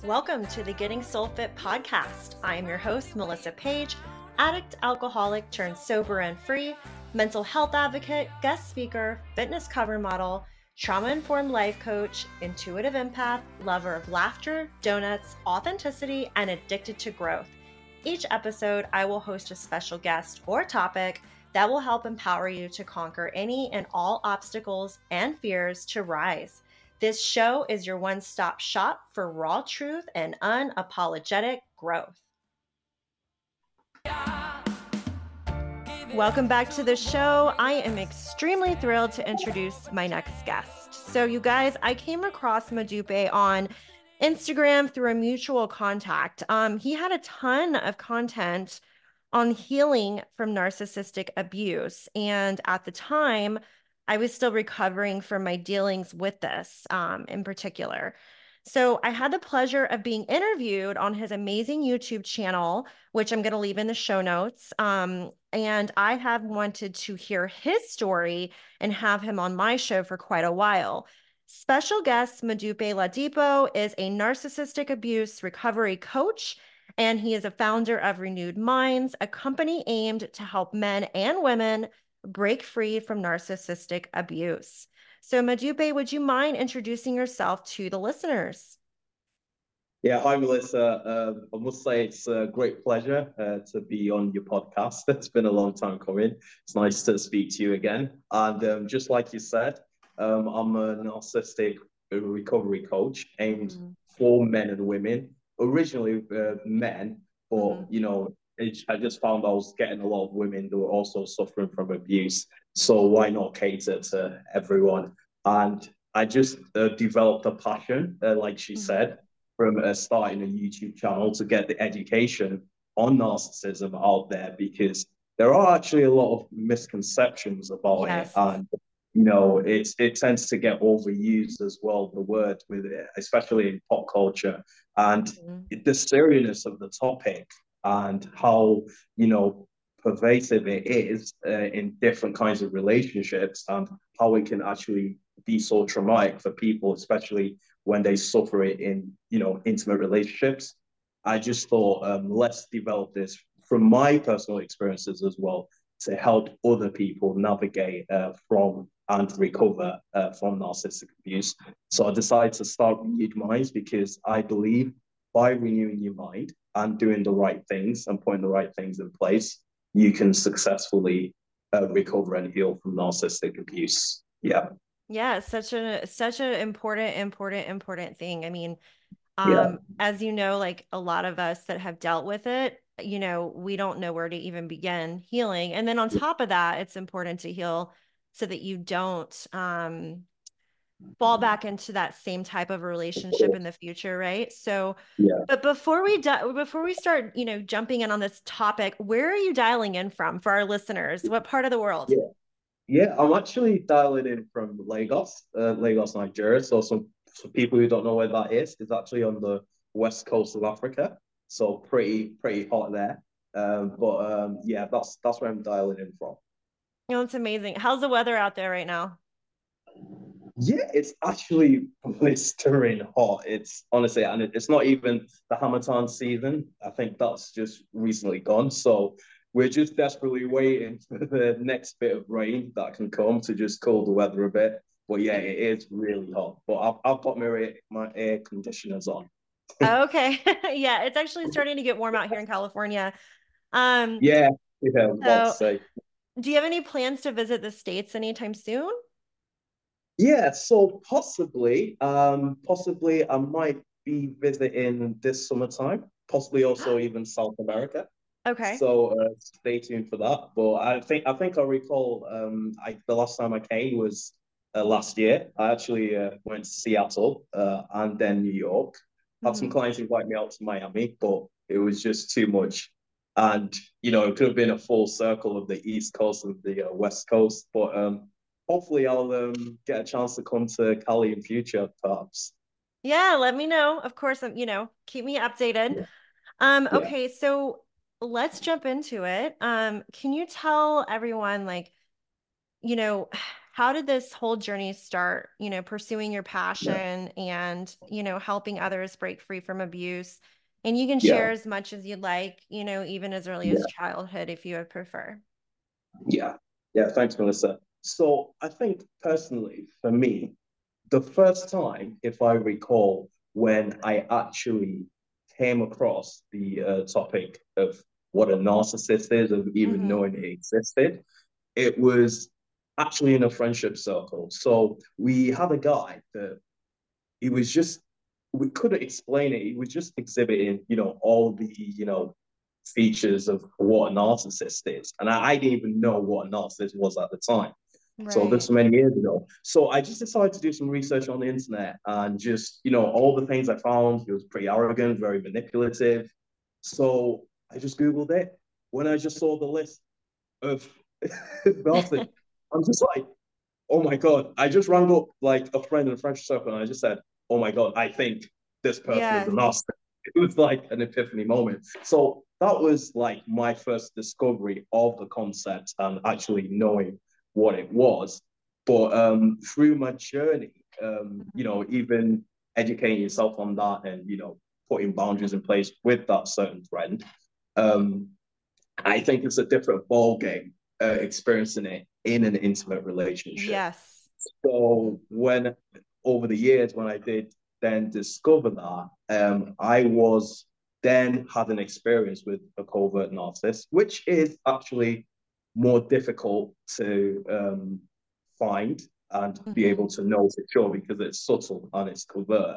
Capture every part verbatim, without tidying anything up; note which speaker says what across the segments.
Speaker 1: Welcome to the Getting Soul Fit podcast. I am your host, Melissa Page, addict, alcoholic, turned sober and free, mental health advocate, guest speaker, fitness cover model, trauma-informed life coach, intuitive empath, lover of laughter, donuts, authenticity, and addicted to growth. Each episode, I will host a special guest or topic that will help empower you to conquer any and all obstacles and fears to rise. This show is your one-stop shop for raw truth and unapologetic growth. Welcome back to the show. I am extremely thrilled to introduce my next guest. So you guys, I came across Modupe on Instagram through a mutual contact. Um, he had a ton of content on healing from narcissistic abuse. And at the time, I was still recovering from my dealings with this um, in particular. So I had the pleasure of being interviewed on his amazing YouTube channel, which I'm going to leave in the show notes. Um, and I have wanted to hear his story and have him on my show for quite a while. Special guest Modupe Ladipo is a narcissistic abuse recovery coach, and he is a founder of Renewed Minds, a company aimed to help men and women break free from narcissistic abuse. So Modupe, would you mind introducing yourself to the listeners?
Speaker 2: Yeah, hi Melissa. Uh, I must say it's a great pleasure uh, to be on your podcast. It's been a long time coming. It's nice to speak to you again. And um, just like you said, um, I'm a narcissistic recovery coach aimed mm-hmm. for men and women. Originally uh, men, but mm-hmm. you know, it, I just found I was getting a lot of women who were also suffering from abuse. So why not cater to everyone? And I just uh, developed a passion, uh, like she mm-hmm. said, from uh, starting a YouTube channel to get the education on narcissism out there, because there are actually a lot of misconceptions about yes. it, and you know it it tends to get overused as well, the word with it, especially in pop culture, and mm-hmm. the seriousness of the topic and how you know pervasive it is uh, in different kinds of relationships, and how it can actually be so traumatic for people, especially when they suffer it in, you know, intimate relationships. I just thought, um, let's develop this from my personal experiences as well to help other people navigate uh, from and recover uh, from narcissistic abuse. So I decided to start Renewed Minds because I believe by renewing your mind and doing the right things and putting the right things in place, you can successfully uh, recover and heal from narcissistic abuse. Yeah.
Speaker 1: Yeah, such a such an important, important, important thing. I mean, um, yeah. as you know, like a lot of us that have dealt with it, you know, we don't know where to even begin healing. And then on top of that, it's important to heal so that you don't um fall back into that same type of relationship in the future, right? So,
Speaker 2: yeah.
Speaker 1: But before we di- before we start, you know, jumping in on this topic, where are you dialing in from for our listeners? What part of the world?
Speaker 2: Yeah. Yeah, I'm actually dialing in from Lagos, uh, Lagos, Nigeria. So some, some people who don't know where that is, it's actually on the west coast of Africa. So pretty pretty hot there. Um, but um, yeah, that's that's where I'm dialing in from.
Speaker 1: You know, it's amazing. How's the weather out there right now?
Speaker 2: Yeah, it's actually blistering hot. It's honestly, and it's not even the Hamatan season. I think that's just recently gone. So we're just desperately waiting for the next bit of rain that can come to just cool the weather a bit. But yeah, it is really hot. But I've, I've got my, my air conditioners on.
Speaker 1: Okay. Yeah, it's actually starting to get warm out here in California. Um,
Speaker 2: yeah, yeah, I was about
Speaker 1: so
Speaker 2: to say.
Speaker 1: Do you have any plans to visit the States anytime soon?
Speaker 2: Yeah, so possibly, um, possibly I might be visiting this summertime, possibly also even South America.
Speaker 1: Okay.
Speaker 2: So uh, stay tuned for that. But I think I think I recall um, I, the last time I came was uh, last year. I actually uh, went to Seattle uh, and then New York. Had some
Speaker 1: Mhm.
Speaker 2: clients invite me out to Miami, but it was just too much. And you know, it could have been a full circle of the East Coast and the uh, West Coast. But um, hopefully, I'll um, get a chance to come to Cali in future, perhaps.
Speaker 1: Yeah, let me know. Of course, um, you know, keep me updated.
Speaker 2: Yeah.
Speaker 1: Um,
Speaker 2: Yeah.
Speaker 1: okay, so let's jump into it. Um, can you tell everyone, like, you know, how did this whole journey start, you know, pursuing your
Speaker 2: Yeah.
Speaker 1: passion and, you know, helping others break free from abuse? And you can share
Speaker 2: Yeah.
Speaker 1: as much as you'd like, you know, even as early as
Speaker 2: Yeah.
Speaker 1: childhood if you would prefer.
Speaker 2: Yeah. Yeah. Thanks, Melissa. So I think personally, for me, the first time, if I recall, when I actually came across the uh, topic of what a narcissist is, of even
Speaker 1: Mm-hmm.
Speaker 2: knowing it existed, it was actually in a friendship circle. So we had a guy that he was just, we couldn't explain it. He was just exhibiting, you know, all the, you know, features of what a narcissist is. And I, I didn't even know what a narcissist was at the time. So this
Speaker 1: Right.
Speaker 2: was many years ago. So I just decided to do some research on the internet and just, you know, all the things I found, he was pretty arrogant, very manipulative. So I just Googled it. When I just saw the list of Boston, I'm just like, oh my God. I just rang up like a friend in a French circle and I just said, oh my God, I think this person is a
Speaker 1: Yes.
Speaker 2: narcissist. It was like an epiphany moment. So that was like my first discovery of the concept and actually knowing what it was. But um, through my journey, um, you know, even educating yourself on that and, you know, putting boundaries in place with that certain friend, um, I think it's a different ball game uh, experiencing it in an intimate relationship.
Speaker 1: Yes. Mhm.
Speaker 2: So when over the years when I did then discover that, um, I was then had an experience with a covert narcissist, which is actually more difficult to um, find and be
Speaker 1: Mhm.
Speaker 2: able to know for sure because it's subtle and it's covert.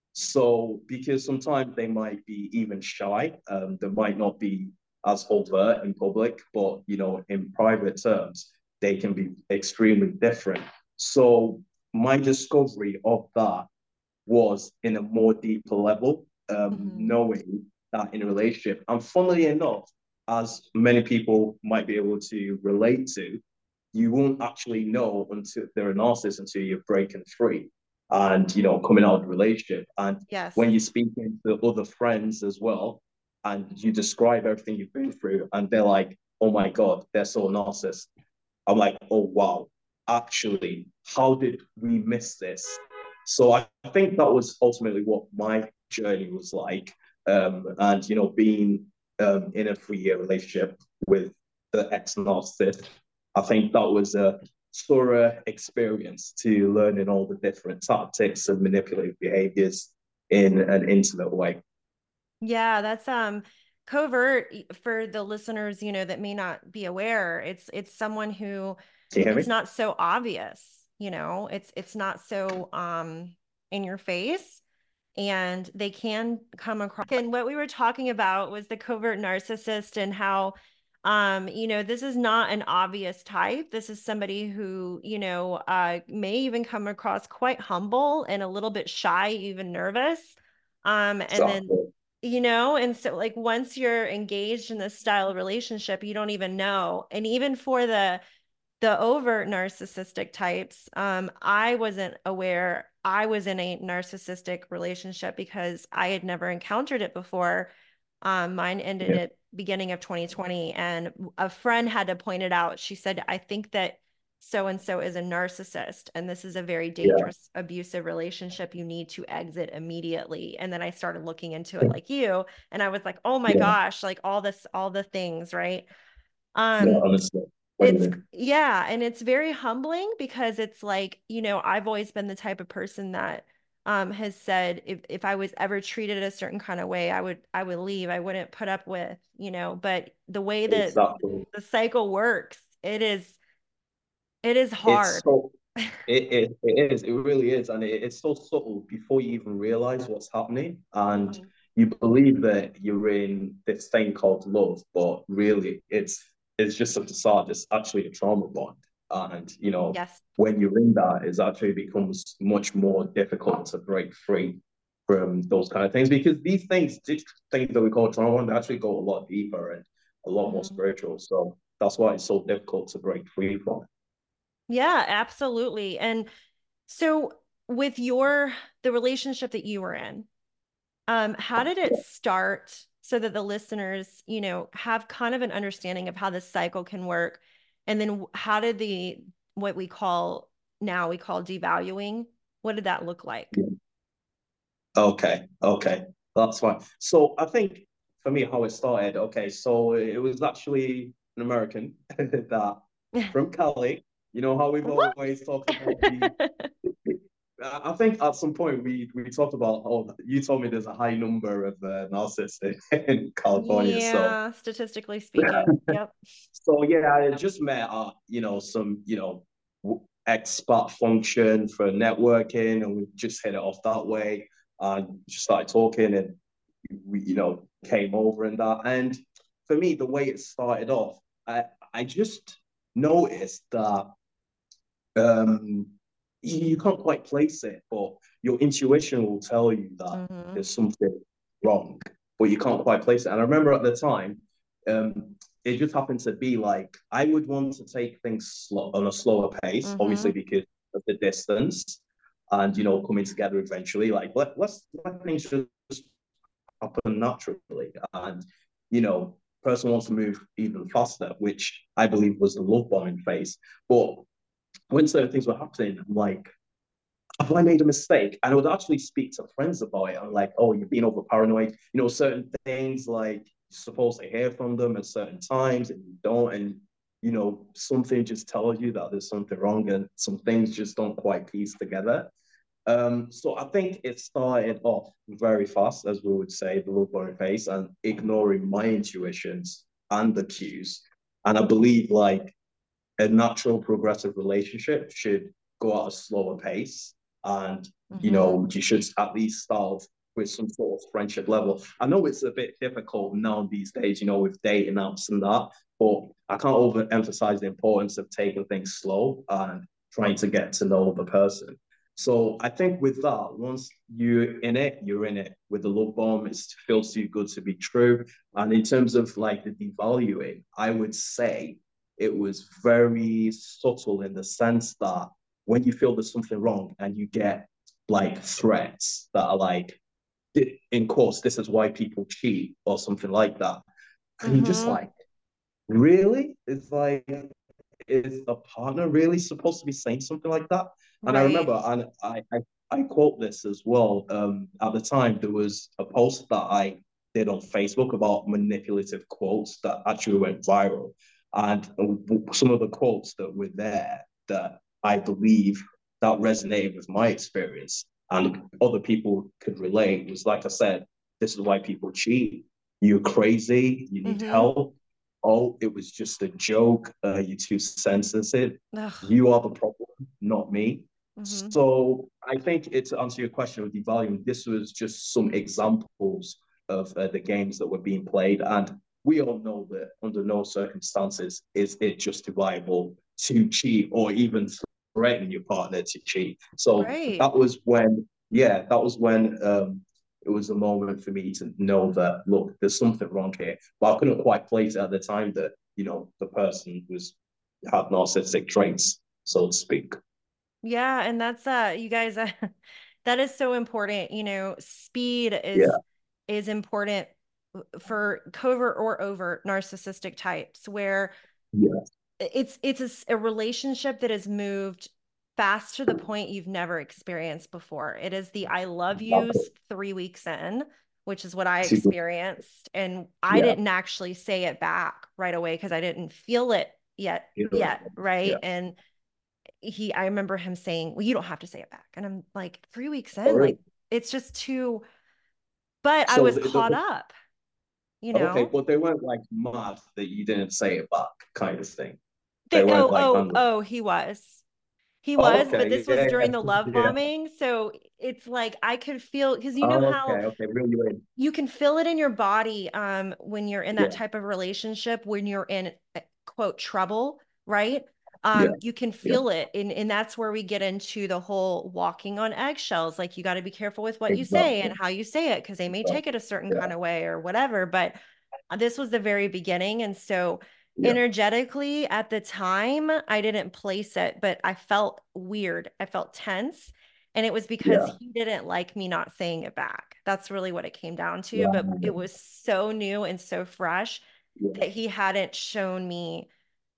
Speaker 2: So because sometimes they might be even shy, um, they might not be as overt in public, but you know, in private terms, they can be extremely different. So my discovery of that was in a more deeper level, um,
Speaker 1: Mhm.
Speaker 2: knowing that in a relationship, and funnily enough, as many people might be able to relate to, you won't actually know until they're a narcissist until you're breaking free and you know coming out of the relationship. And
Speaker 1: Yes.
Speaker 2: when you're speaking to other friends as well, and you describe everything you've been through, and they're like, "Oh my God, they're so narcissist." I'm like, "Oh wow, actually, how did we miss this?" So I think that was ultimately what my journey was like, um, and you know, being um, in a three-year relationship with the ex-narcissist, I think that was a thorough experience to learning all the different tactics and manipulative behaviors in an intimate way.
Speaker 1: Yeah, that's um covert for the listeners, you know, that may not be aware. It's it's someone who
Speaker 2: Can you hear
Speaker 1: it's
Speaker 2: me?
Speaker 1: not so obvious, you know. It's it's not so um in your face and they can come across. And what we were talking about was the covert narcissist and how um you know, this is not an obvious type. This is somebody who, you know, uh may even come across quite humble and a little bit shy, even nervous. Um, and then
Speaker 2: Exactly.
Speaker 1: you know, and so like once you're engaged in this style of relationship, you don't even know. And even for the the overt narcissistic types, um, I wasn't aware I was in a narcissistic relationship because I had never encountered it before. Um, mine ended
Speaker 2: Yeah.
Speaker 1: at beginning of twenty twenty, and a friend had to point it out. She said, "I think that so and so is a narcissist, and this is a very
Speaker 2: Yeah.
Speaker 1: dangerous, abusive relationship. You need to exit immediately." And then I started looking into it like you, and I was like, "Oh my
Speaker 2: Yeah.
Speaker 1: gosh, like all this, all the things, right?"
Speaker 2: Yeah.
Speaker 1: Um,
Speaker 2: Honestly. What do you
Speaker 1: it's
Speaker 2: mean?
Speaker 1: yeah, and it's very humbling because it's like, you know, I've always been the type of person that um has said if if I was ever treated a certain kind of way, I would I would leave. I wouldn't put up with, you know, but the way that
Speaker 2: Exactly.
Speaker 1: the cycle works, it is it is
Speaker 2: It's
Speaker 1: hard.
Speaker 2: so it, it, it is, it really is. And it, it's so subtle before you even realize what's happening. And
Speaker 1: Mhm.
Speaker 2: you believe that you're in this thing called love, but really it's it's just a facade. It's actually a trauma bond. And you know,
Speaker 1: Yes.
Speaker 2: when you're in that, it actually becomes much more difficult to break free from those kind of things because these things, these things that we call trauma, they actually go a lot deeper and a lot more
Speaker 1: Mhm.
Speaker 2: spiritual. So that's why it's so difficult to break free from.
Speaker 1: Yeah, absolutely. And so with your the relationship that you were in, Um, how did it start so that the listeners, you know, have kind of an understanding of how this cycle can work? And then w- how did the what we call now we call devaluing? What did that look like?
Speaker 2: Yeah. Okay, okay, that's fine. So I think for me, how it started, okay, so it was actually an American that from Cali. You know how we've
Speaker 1: What?
Speaker 2: always talked about the. I I think at some point we we talked about. Oh, you told me there's a high number of uh, narcissists in, in California. So
Speaker 1: Yeah, statistically speaking. Yep.
Speaker 2: so yeah, I just met uh, you know, some, you know, expat function for networking, and we just hit it off that way and just started talking, and we, you know, came over and that. And for me, the way it started off, I I just noticed that um you, you can't quite place it, but your intuition will tell you that
Speaker 1: Mm-hmm.
Speaker 2: there's something wrong, but you can't quite place it. And I remember at the time, um, it just happened to be like I would want to take things slow, on a slower pace,
Speaker 1: Mm-hmm.
Speaker 2: obviously because of the distance and you know coming together eventually. Like let let's let things just happen naturally, and you know, person wants to move even faster, which I believe was the love bombing phase. But when certain things were happening, I'm like, have I made a mistake? And I would actually speak to friends about it. I'm like, oh, you're being over paranoid. You know, certain things like you're supposed to hear from them at certain times and you don't. And, you know, something just tells you that there's something wrong and some things just don't quite piece together. Um, so I think it started off very fast, as we would say, the low boring phase, and ignoring my intuitions and the cues. And I believe like a natural progressive relationship should go at a slower pace, and you
Speaker 1: Mm-hmm.
Speaker 2: know you should at least start with some sort of friendship level. I know it's a bit difficult now these days, you know, with dating apps and that, but I can't overemphasize the importance of taking things slow and trying to get to know the person. So I think with that, once you're in it, you're in it. With the love bomb, it feels too good to be true. And in terms of like the devaluing, I would say it was very subtle in the sense that when you feel there's something wrong and you get like threats that are like, in quotes, this is why people cheat or something like that. And you're just
Speaker 1: Mm-hmm.
Speaker 2: like, really? It's like, is a partner really supposed to be saying something like that? And I
Speaker 1: Right.
Speaker 2: remember, and I, I, I quote this as well. Um, at the time, there was a post that I did on Facebook about manipulative quotes that actually went viral. And some of the quotes that were there that I believe that resonated with my experience and other people could relate was like I said, this is why people cheat. You're crazy. You need
Speaker 1: Mm-hmm.
Speaker 2: help. Oh, it was just a joke. Uh, you're too sensitive.
Speaker 1: Ugh.
Speaker 2: You are the problem, not me.
Speaker 1: Mm-hmm.
Speaker 2: So I think it, to answer your question of devaluing, this was just some examples of uh, the games that were being played. And we all know that under no circumstances is it justifiable to cheat or even threaten your partner to cheat. So
Speaker 1: Right.
Speaker 2: that was when, yeah, that was when um, it was a moment for me to know that, look, there's something wrong here. But I couldn't quite place it at the time that, you know, the person was had narcissistic traits, so to speak.
Speaker 1: Yeah, and that's uh you guys uh, that is so important. You know, speed is
Speaker 2: Yeah,
Speaker 1: is important for covert or overt narcissistic types where
Speaker 2: yeah,
Speaker 1: it's it's a, s- a relationship that has moved fast to the point you've never experienced before. It is the I love
Speaker 2: exactly.
Speaker 1: yous three weeks in, which is what I
Speaker 2: Super.
Speaker 1: experienced. And I
Speaker 2: Yeah,
Speaker 1: didn't actually say it back right away because I didn't feel it yet yet,
Speaker 2: yeah.
Speaker 1: right? And he I remember him saying, "Well, you don't have to say it back." And I'm like, three weeks
Speaker 2: Oh,
Speaker 1: in,
Speaker 2: really?
Speaker 1: like it's just too, but I
Speaker 2: So
Speaker 1: was
Speaker 2: the, the,
Speaker 1: caught
Speaker 2: the-
Speaker 1: up, you
Speaker 2: okay,
Speaker 1: know?
Speaker 2: but they weren't like mad that you didn't say it back, kind of thing. They
Speaker 1: They,
Speaker 2: weren't
Speaker 1: oh,
Speaker 2: like
Speaker 1: oh,
Speaker 2: angry.
Speaker 1: oh, he was. He
Speaker 2: Oh,
Speaker 1: was, but
Speaker 2: okay,
Speaker 1: this was
Speaker 2: yeah,
Speaker 1: during the
Speaker 2: yeah,
Speaker 1: love
Speaker 2: yeah.
Speaker 1: bombing. So it's like I could feel because you know
Speaker 2: Oh,
Speaker 1: how
Speaker 2: okay, okay, reel you in.
Speaker 1: you can feel it in your body um when you're in that
Speaker 2: Yeah,
Speaker 1: type of relationship, when you're in uh, quote trouble, right?
Speaker 2: yeah,
Speaker 1: Um, you can
Speaker 2: yeah.
Speaker 1: feel it. And, and that's where we get into the whole walking on eggshells. Like you got to be careful with what you say and
Speaker 2: Exactly,
Speaker 1: how you say it because they may take
Speaker 2: exactly.
Speaker 1: it a certain
Speaker 2: Yeah,
Speaker 1: kind of way or whatever. But uh, this was the very beginning. And so
Speaker 2: yeah,
Speaker 1: energetically at the time, I didn't place it, but I felt weird. I felt tense. And it was because
Speaker 2: yeah.
Speaker 1: he didn't like me not saying it back. That's really what it came down to. But it
Speaker 2: Right.
Speaker 1: was so new and so fresh
Speaker 2: Yeah,
Speaker 1: that he hadn't shown me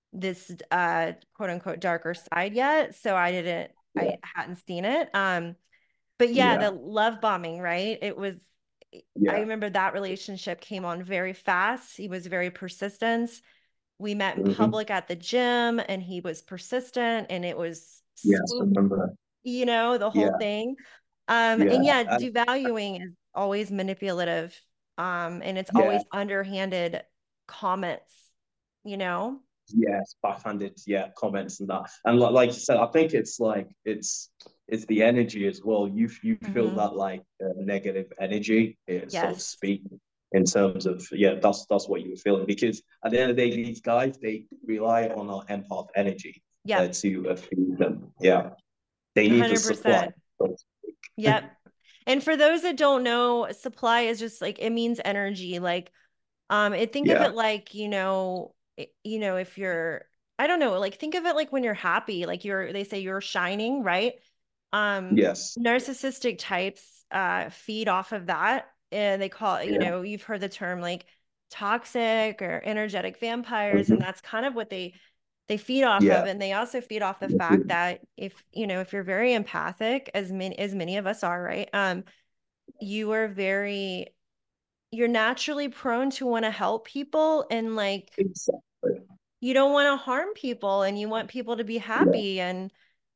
Speaker 1: this uh quote unquote darker side yet, so I didn't
Speaker 2: Yeah.
Speaker 1: I hadn't seen it. Um but yeah, the
Speaker 2: Yeah.
Speaker 1: love bombing, right? It was I
Speaker 2: Yeah.
Speaker 1: remember that relationship came on very fast. He was very persistent. We met in
Speaker 2: Hmm.
Speaker 1: public at the gym and he was persistent and it was
Speaker 2: Yes, I
Speaker 1: swoop,
Speaker 2: remember.
Speaker 1: you know, the whole
Speaker 2: Yeah.
Speaker 1: thing. Um,
Speaker 2: Yeah.
Speaker 1: and yeah,
Speaker 2: And
Speaker 1: devaluing is always manipulative. Um, and it's
Speaker 2: yeah.
Speaker 1: always underhanded comments, you know?
Speaker 2: Yes, backhanded, yeah, comments and that. And like, like you said, I think it's like it's it's the energy as well. You you feel
Speaker 1: Hmm.
Speaker 2: that like uh, negative energy, uh, so to
Speaker 1: Yes.
Speaker 2: speak, in terms of yeah, that's that's what you were feeling because at the end of the day, these guys they rely on our empath energy uh,
Speaker 1: Yep.
Speaker 2: to uh, feed them. Yeah, they need the supply.
Speaker 1: one hundred percent.
Speaker 2: So to speak.
Speaker 1: Yep. And for those that don't know, supply is just like it means energy. Like Um, it think of
Speaker 2: Yeah.
Speaker 1: it like, you know, it- you know, if you're, I don't know, like think of it like when you're happy, like you're, they say you're shining, right? Um,
Speaker 2: Yes.
Speaker 1: narcissistic types uh feed off of that. And they call it, you
Speaker 2: Yeah.
Speaker 1: know, you've heard the term like toxic or energetic vampires, and
Speaker 2: Mhm.
Speaker 1: that's kind of what they they feed off of.
Speaker 2: Yeah.
Speaker 1: And they also feed off the fact that if, you know, if you're very empathic, as many as many of us are, right? Um, you are very you're naturally prone to want to help people and like
Speaker 2: Exactly.
Speaker 1: you don't want to harm people and you want people to be
Speaker 2: Yeah.
Speaker 1: happy and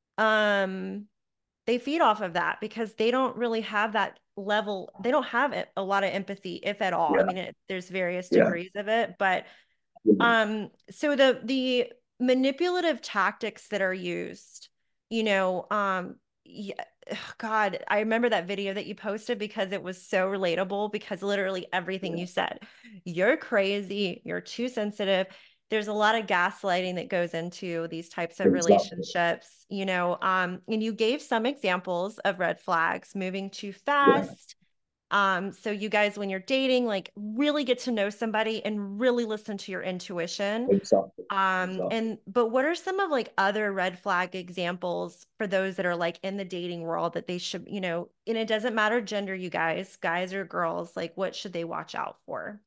Speaker 1: um they feed off of that because they don't really have that level they don't have it, a lot of empathy if at all. I
Speaker 2: Yeah.
Speaker 1: mean it, there's various
Speaker 2: Yeah.
Speaker 1: degrees of it, but
Speaker 2: Yeah.
Speaker 1: um so the the manipulative tactics that are used, you know, um yeah, God, I remember that video that you posted because it was so relatable because literally everything
Speaker 2: Yeah.
Speaker 1: you said. You're crazy, you're too sensitive. There's a lot of gaslighting that goes into these types of
Speaker 2: Exactly.
Speaker 1: relationships, you know, um, and you gave some examples of red flags, moving too
Speaker 2: Yeah.
Speaker 1: fast, um, so you guys, when you're dating, like really get to know somebody and really listen to your intuition.
Speaker 2: Exactly.
Speaker 1: Um,
Speaker 2: Exactly.
Speaker 1: and but what are some of like other red flag examples for those that are like in the dating world that they should, you know, and it doesn't matter gender, you guys, guys or girls, like what should they watch out for?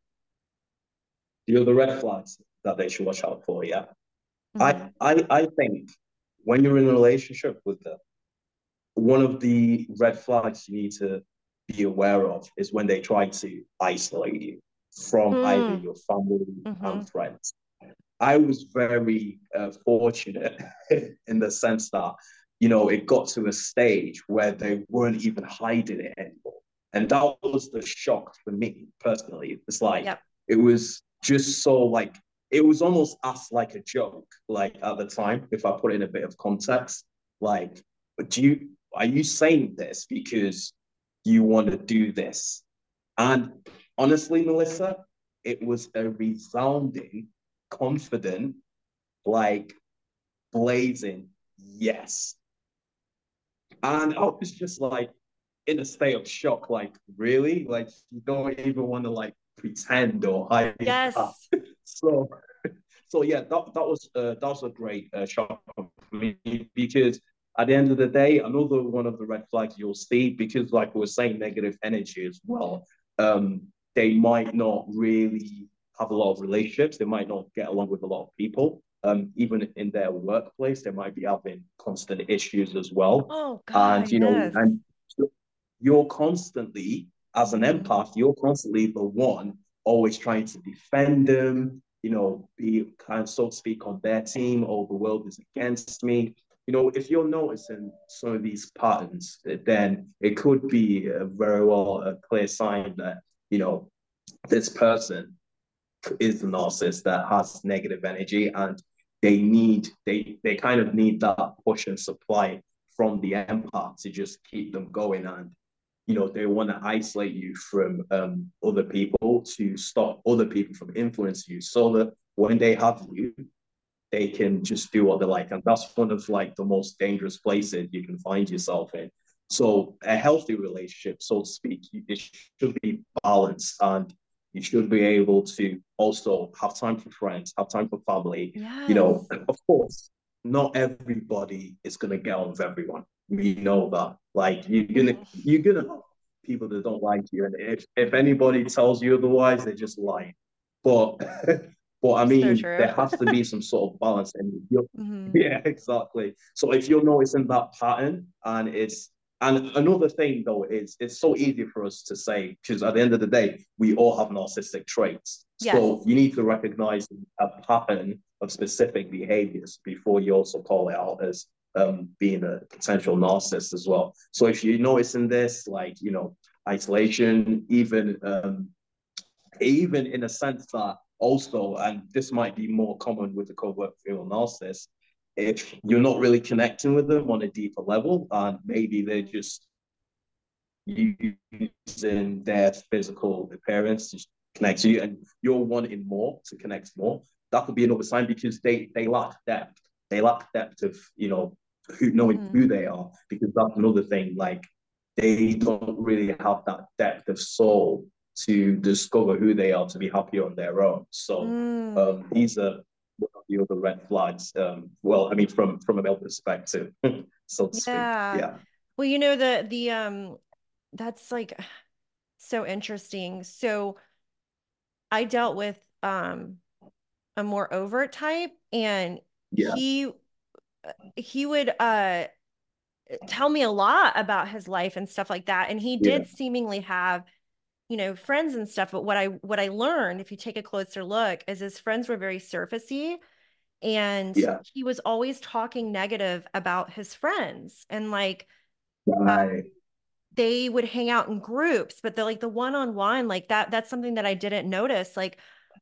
Speaker 2: You know the red flags that they should watch out for. Yeah, I
Speaker 1: Hmm.
Speaker 2: I I think when you're in a relationship with them, one of the red flags you need to be aware of is when they try to isolate you from either
Speaker 1: Mm,
Speaker 2: your family
Speaker 1: hmm.
Speaker 2: and friends. I was very uh, fortunate in the sense that, you know, it got to a stage where they weren't even hiding it anymore. And that was the shock for me personally. It's like,
Speaker 1: Yep.
Speaker 2: it was just so like, it was almost asked like a joke, like at the time, if I put in a bit of context. Like, do you, are you saying this because you want to do this? And honestly, Melissa, it was a resounding, confident, like blazing yes. And I was just like in a state of shock, like, really? Like, you don't even want to like pretend or hide that.
Speaker 1: Yes.
Speaker 2: So, so yeah, that, that was uh, that was a great uh, shock for me because at the end of the day, another one of the red flags you'll see because, like we were saying, negative energy as well. Um, they might not really have a lot of relationships. They might not get along with a lot of people. Um, even in their workplace, they might be having constant issues as well.
Speaker 1: Oh
Speaker 2: And
Speaker 1: God,
Speaker 2: you know,
Speaker 1: yes.
Speaker 2: and you're constantly, as an
Speaker 1: Hmm.
Speaker 2: empath, you're constantly the one always trying to defend them, you know, be kind of, so to speak, on their team, or the world is against me. You know, if you're noticing some of these patterns, then it could be a very well a clear sign that, you know, this person is the narcissist that has negative energy and they need they they kind of need that push and supply from the empath to just keep them going, and you know they want to isolate you from um, other people to stop other people from influencing you so that when they have you they can just do what they like, and that's one of like the most dangerous places you can find yourself in. So a healthy relationship, so to speak, it should be balanced, and you should be able to also have time for friends, have time for family. You
Speaker 1: Yes.
Speaker 2: know, of course, not everybody is going to get on with everyone. We know that. Like you're gonna
Speaker 1: Mhm.
Speaker 2: you're gonna have people that don't like you, and if if anybody tells you otherwise, they're just lying. But But I
Speaker 1: So
Speaker 2: mean,
Speaker 1: true.
Speaker 2: there has to be some sort of balance. And you're,
Speaker 1: Hmm.
Speaker 2: yeah, exactly. So if you're noticing that pattern, and it's and another thing though is it's so easy for us to say because at the end of the day, we all have narcissistic traits. So
Speaker 1: Yes.
Speaker 2: you need to recognize a pattern of specific behaviors before you also call it out as um, being a potential narcissist as well. So if you're noticing this, like you know, isolation, even um, even in a sense that also, and this might be more common with the covert female narcissist, if you're not really connecting with them on a deeper level, and maybe they're just using their physical appearance to connect to you, and you're wanting more to connect more, that could be another sign because they they lack depth. They lack depth of you know who knowing
Speaker 1: Hmm.
Speaker 2: who they are because that's another thing. Like they don't really have that depth of soul to discover who they are to be happy on their own. So
Speaker 1: Mm.
Speaker 2: um, these are one of the other red flags. Um, well, I mean, from from a male perspective, so to speak.
Speaker 1: Yeah.
Speaker 2: Yeah.
Speaker 1: Well, you know, the the um that's like so interesting. So I dealt with um a more overt type, and
Speaker 2: Yeah.
Speaker 1: he he would uh tell me a lot about his life and stuff like that. And he
Speaker 2: Yeah.
Speaker 1: did seemingly have, you know, friends and stuff. But what I what I learned, if you take a closer look, is his friends were very surfacey, and
Speaker 2: Yeah.
Speaker 1: he was always talking negative about his friends. And like uh,
Speaker 2: Right.
Speaker 1: they would hang out in groups, but they're like the one-on-one, like that, that's something that I didn't notice. Like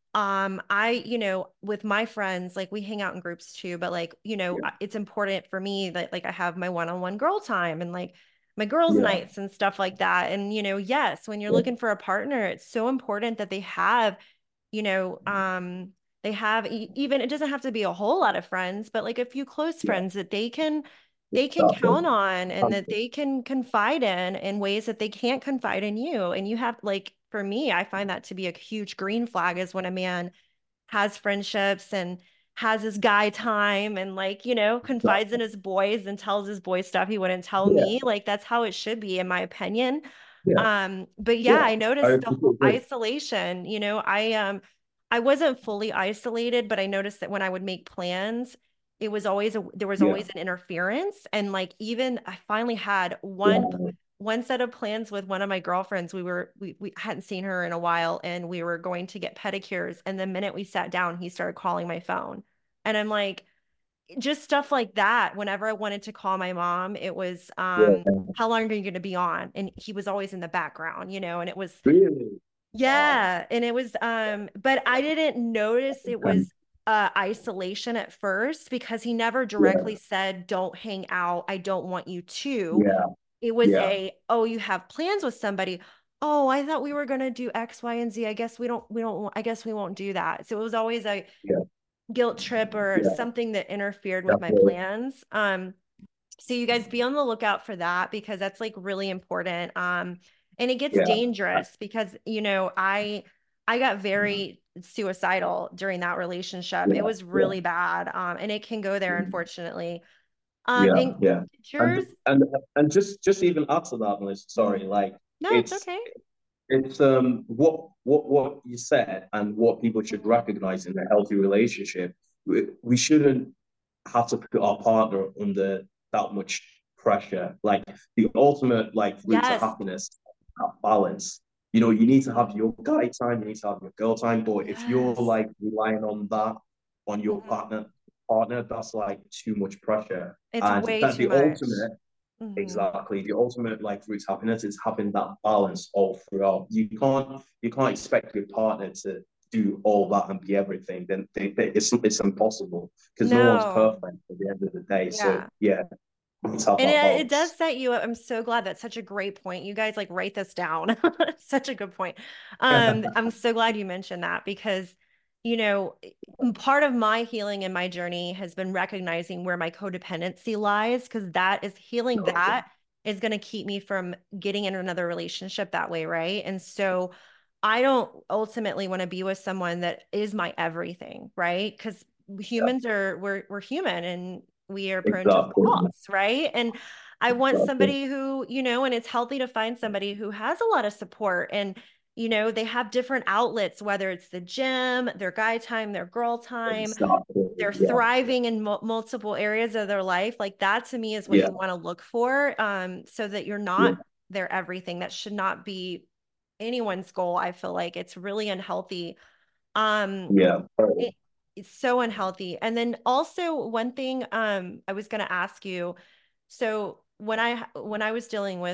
Speaker 1: um, I, you know, with my friends, like we hang out in groups too, but like, you know,
Speaker 2: Yeah.
Speaker 1: it's important for me that like I have my one-on-one girl time and like my girls'
Speaker 2: Yeah.
Speaker 1: nights and stuff like that. And, you know, yes, when you're
Speaker 2: Yeah.
Speaker 1: looking for a partner, it's so important that they have, you know, um, they have e- even it doesn't have to be a whole lot of friends, but like a few close
Speaker 2: Yeah.
Speaker 1: friends that they can they can count
Speaker 2: Exactly.
Speaker 1: on and that
Speaker 2: Um,
Speaker 1: they can confide in in ways that they can't confide in you. And you have like for me, I find that to be a huge green flag is when a man has friendships and has his guy time and like, you know, confides in his boys and tells his boys stuff he wouldn't tell
Speaker 2: Yeah.
Speaker 1: me. Like that's how it should be, in my opinion.
Speaker 2: Yeah.
Speaker 1: Um, but yeah,
Speaker 2: Yeah.
Speaker 1: I
Speaker 2: I
Speaker 1: noticed the
Speaker 2: completely
Speaker 1: whole
Speaker 2: agree.
Speaker 1: isolation, you know, I um I wasn't fully isolated, but I noticed that when I would make plans, it was always a there was
Speaker 2: Yeah.
Speaker 1: always an interference. And like even I finally had one
Speaker 2: Yeah.
Speaker 1: one set of plans with one of my girlfriends. We were we, we hadn't seen her in a while and we were going to get pedicures. And the minute we sat down, he started calling my phone. And I'm like, just stuff like that. Whenever I wanted to call my mom, it was um,
Speaker 2: Yeah.
Speaker 1: how long are you going to be on? And he was always in the background, you know, and it was
Speaker 2: Really? Wow.
Speaker 1: yeah, and it was um, but I didn't notice it
Speaker 2: And
Speaker 1: was uh isolation at first because he never directly
Speaker 2: yeah.
Speaker 1: said, don't hang out. I don't want you to.
Speaker 2: Yeah.
Speaker 1: It was
Speaker 2: Yeah.
Speaker 1: a, oh, you have plans with somebody. Oh, I thought we were going to do X, Y, and Z. I guess we don't, we don't, I guess we won't do that. So it was always a
Speaker 2: Yeah.
Speaker 1: guilt trip or
Speaker 2: Yeah.
Speaker 1: something that interfered with my
Speaker 2: Definitely.
Speaker 1: plans. Um, so you guys be on the lookout for that because that's like really important. Um, and it gets
Speaker 2: Yeah.
Speaker 1: dangerous because, you know, I I got very suicidal during that relationship. It
Speaker 2: Yeah.
Speaker 1: was
Speaker 2: Yeah.
Speaker 1: really bad. Um, and it can go there, unfortunately. Um,
Speaker 2: Yeah.
Speaker 1: and
Speaker 2: Yeah.
Speaker 1: yours?
Speaker 2: And and and just just even add to that, Melissa, sorry,
Speaker 1: Mhm.
Speaker 2: like
Speaker 1: No, it's
Speaker 2: it's
Speaker 1: okay.
Speaker 2: it's um what what what you said and what people should
Speaker 1: Mhm.
Speaker 2: recognize in a healthy relationship. We, we shouldn't have to put our partner under that much pressure. Like the ultimate like route to
Speaker 1: Yes.
Speaker 2: happiness, that balance. You know, you need to have your guy time, you need to have your girl time. But if you're
Speaker 1: Yes.
Speaker 2: like relying on that on your
Speaker 1: Mhm.
Speaker 2: partner partner, that's like too much pressure.
Speaker 1: It's
Speaker 2: And
Speaker 1: way
Speaker 2: that
Speaker 1: too
Speaker 2: the
Speaker 1: much.
Speaker 2: ultimate
Speaker 1: Mhm.
Speaker 2: exactly. The ultimate like root to happiness is having that balance all throughout. You can't you can't expect your partner to do all that and be everything. Then they, they, it's it's impossible because no one's
Speaker 1: No.
Speaker 2: perfect at the end of the day. So
Speaker 1: Yeah.
Speaker 2: yeah, you need to have
Speaker 1: And
Speaker 2: that
Speaker 1: it, it does
Speaker 2: balance.
Speaker 1: set you up. I'm so glad. That's such a great point. You guys like write this down. Such a good point. Um, I'm so glad you mentioned that because, you know, part of my healing and my journey has been recognizing where my codependency lies because that is healing that is going to keep me from getting in another relationship that way, right? And so I don't ultimately want to be with someone that is my everything, right? Because humans are we're we're human and we are prone to
Speaker 2: Exactly.
Speaker 1: faults, right? And I want
Speaker 2: Exactly.
Speaker 1: somebody who, you know, and it's healthy to find somebody who has a lot of support and You know, they have different outlets, whether it's the gym, their guy time, their girl time,
Speaker 2: Exactly.
Speaker 1: they're
Speaker 2: Yeah.
Speaker 1: thriving in mul- multiple areas of their life. Like that to me is what
Speaker 2: Yeah.
Speaker 1: you want to look for, um, so that you're
Speaker 2: Yeah.
Speaker 1: not their everything. That should not be anyone's goal. I feel like it's really unhealthy. Um,
Speaker 2: Yeah.
Speaker 1: it, it's so unhealthy. And then also one thing um I was going to ask you, so when I when I was dealing with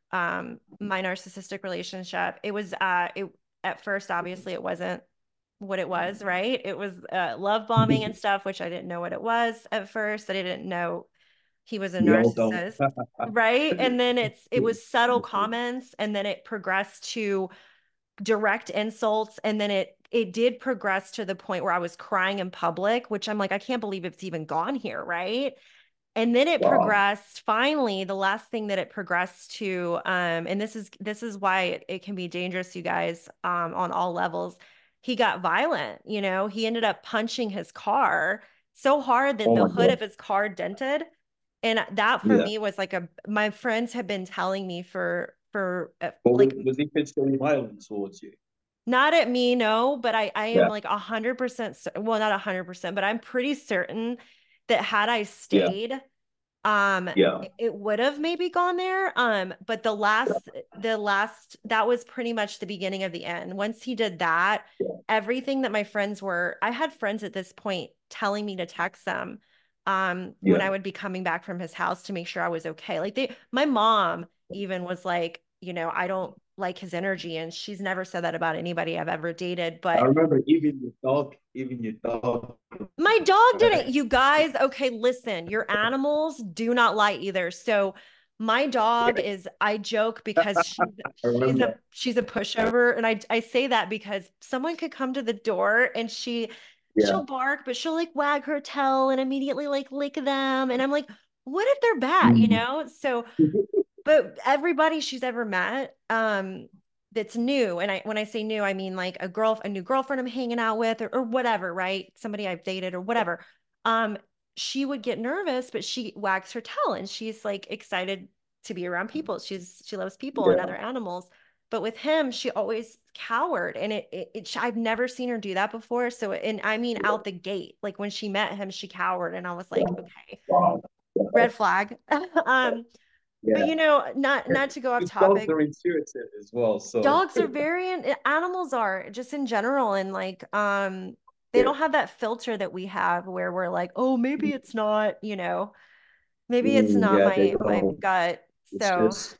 Speaker 1: um my narcissistic relationship, it was uh it at first obviously it wasn't what it was, right? It was uh, love bombing and stuff, which I didn't know what it was at first. I didn't know he was a
Speaker 2: We all don't.
Speaker 1: narcissist, right? And then it's it was subtle comments, and then it progressed to direct insults, and then it it did progress to the point where I was crying in public, which I'm like, I can't believe it's even gone here, right? And then it
Speaker 2: Wow.
Speaker 1: progressed, finally the last thing that it progressed to, um and this is this is why it, it can be dangerous, you guys, um on all levels. He got violent. You know, he ended up punching his car so hard that
Speaker 2: Oh
Speaker 1: the
Speaker 2: my
Speaker 1: hood of
Speaker 2: God.
Speaker 1: his car dented. And that for
Speaker 2: Yeah.
Speaker 1: me was like a, my friends have been telling me for for uh,
Speaker 2: But was,
Speaker 1: like,
Speaker 2: was he physically violent towards you?
Speaker 1: not at me, no, but I I am
Speaker 2: Yeah.
Speaker 1: like a hundred percent, well, not a hundred percent, but I'm pretty certain that had I
Speaker 2: Yeah.
Speaker 1: stayed, um,
Speaker 2: Yeah.
Speaker 1: it, it would have maybe gone there. Um, but the
Speaker 2: Yeah.
Speaker 1: last, the last, that was pretty much the beginning of the end. Once he did that,
Speaker 2: Yeah.
Speaker 1: everything that my friends were, I had friends at this point telling me to text them, um, when I
Speaker 2: Yeah.
Speaker 1: would be coming back from his house to make sure I was okay. Like they, my mom even was like, you know, I don't like his energy, and she's never said that about anybody I've ever dated,
Speaker 2: I
Speaker 1: but
Speaker 2: remember even your dog, even your dog.
Speaker 1: my dog didn't.
Speaker 2: Right.
Speaker 1: You guys, okay, listen, your animals do not lie either. So my dog is, I joke because she's
Speaker 2: I
Speaker 1: she's a
Speaker 2: remember.
Speaker 1: she's a pushover. And I I say that because someone could come to the door and she
Speaker 2: Yeah.
Speaker 1: she'll bark, but she'll like wag her tail and immediately like lick them. And I'm like, what if they're bad, you
Speaker 2: Mm.
Speaker 1: know? So but everybody she's ever met, um that's new, and I when I say new I mean like a girl a new girlfriend I'm hanging out with, or, or whatever, right, somebody I've dated or whatever, um she would get nervous, but she wags her tail and she's like excited to be around people. She's she loves people and
Speaker 2: Yeah.
Speaker 1: other animals. But with him she always cowered, and it, it, it I've never seen her do that before. So, and I mean out the gate, like when she met him she cowered, and I was like,
Speaker 2: Yeah.
Speaker 1: okay,
Speaker 2: Wow. Yeah.
Speaker 1: red flag. um but
Speaker 2: Yeah.
Speaker 1: you know, not not to go off
Speaker 2: Because dogs
Speaker 1: topic.
Speaker 2: are intuitive as well. So
Speaker 1: Dogs are very, animals are just in general, and like um they
Speaker 2: yeah.
Speaker 1: don't have that filter that we have where we're like, oh, maybe it's not, you know, maybe it's
Speaker 2: Mm,
Speaker 1: not
Speaker 2: yeah, they
Speaker 1: my my
Speaker 2: don't.
Speaker 1: gut.
Speaker 2: It's
Speaker 1: So
Speaker 2: just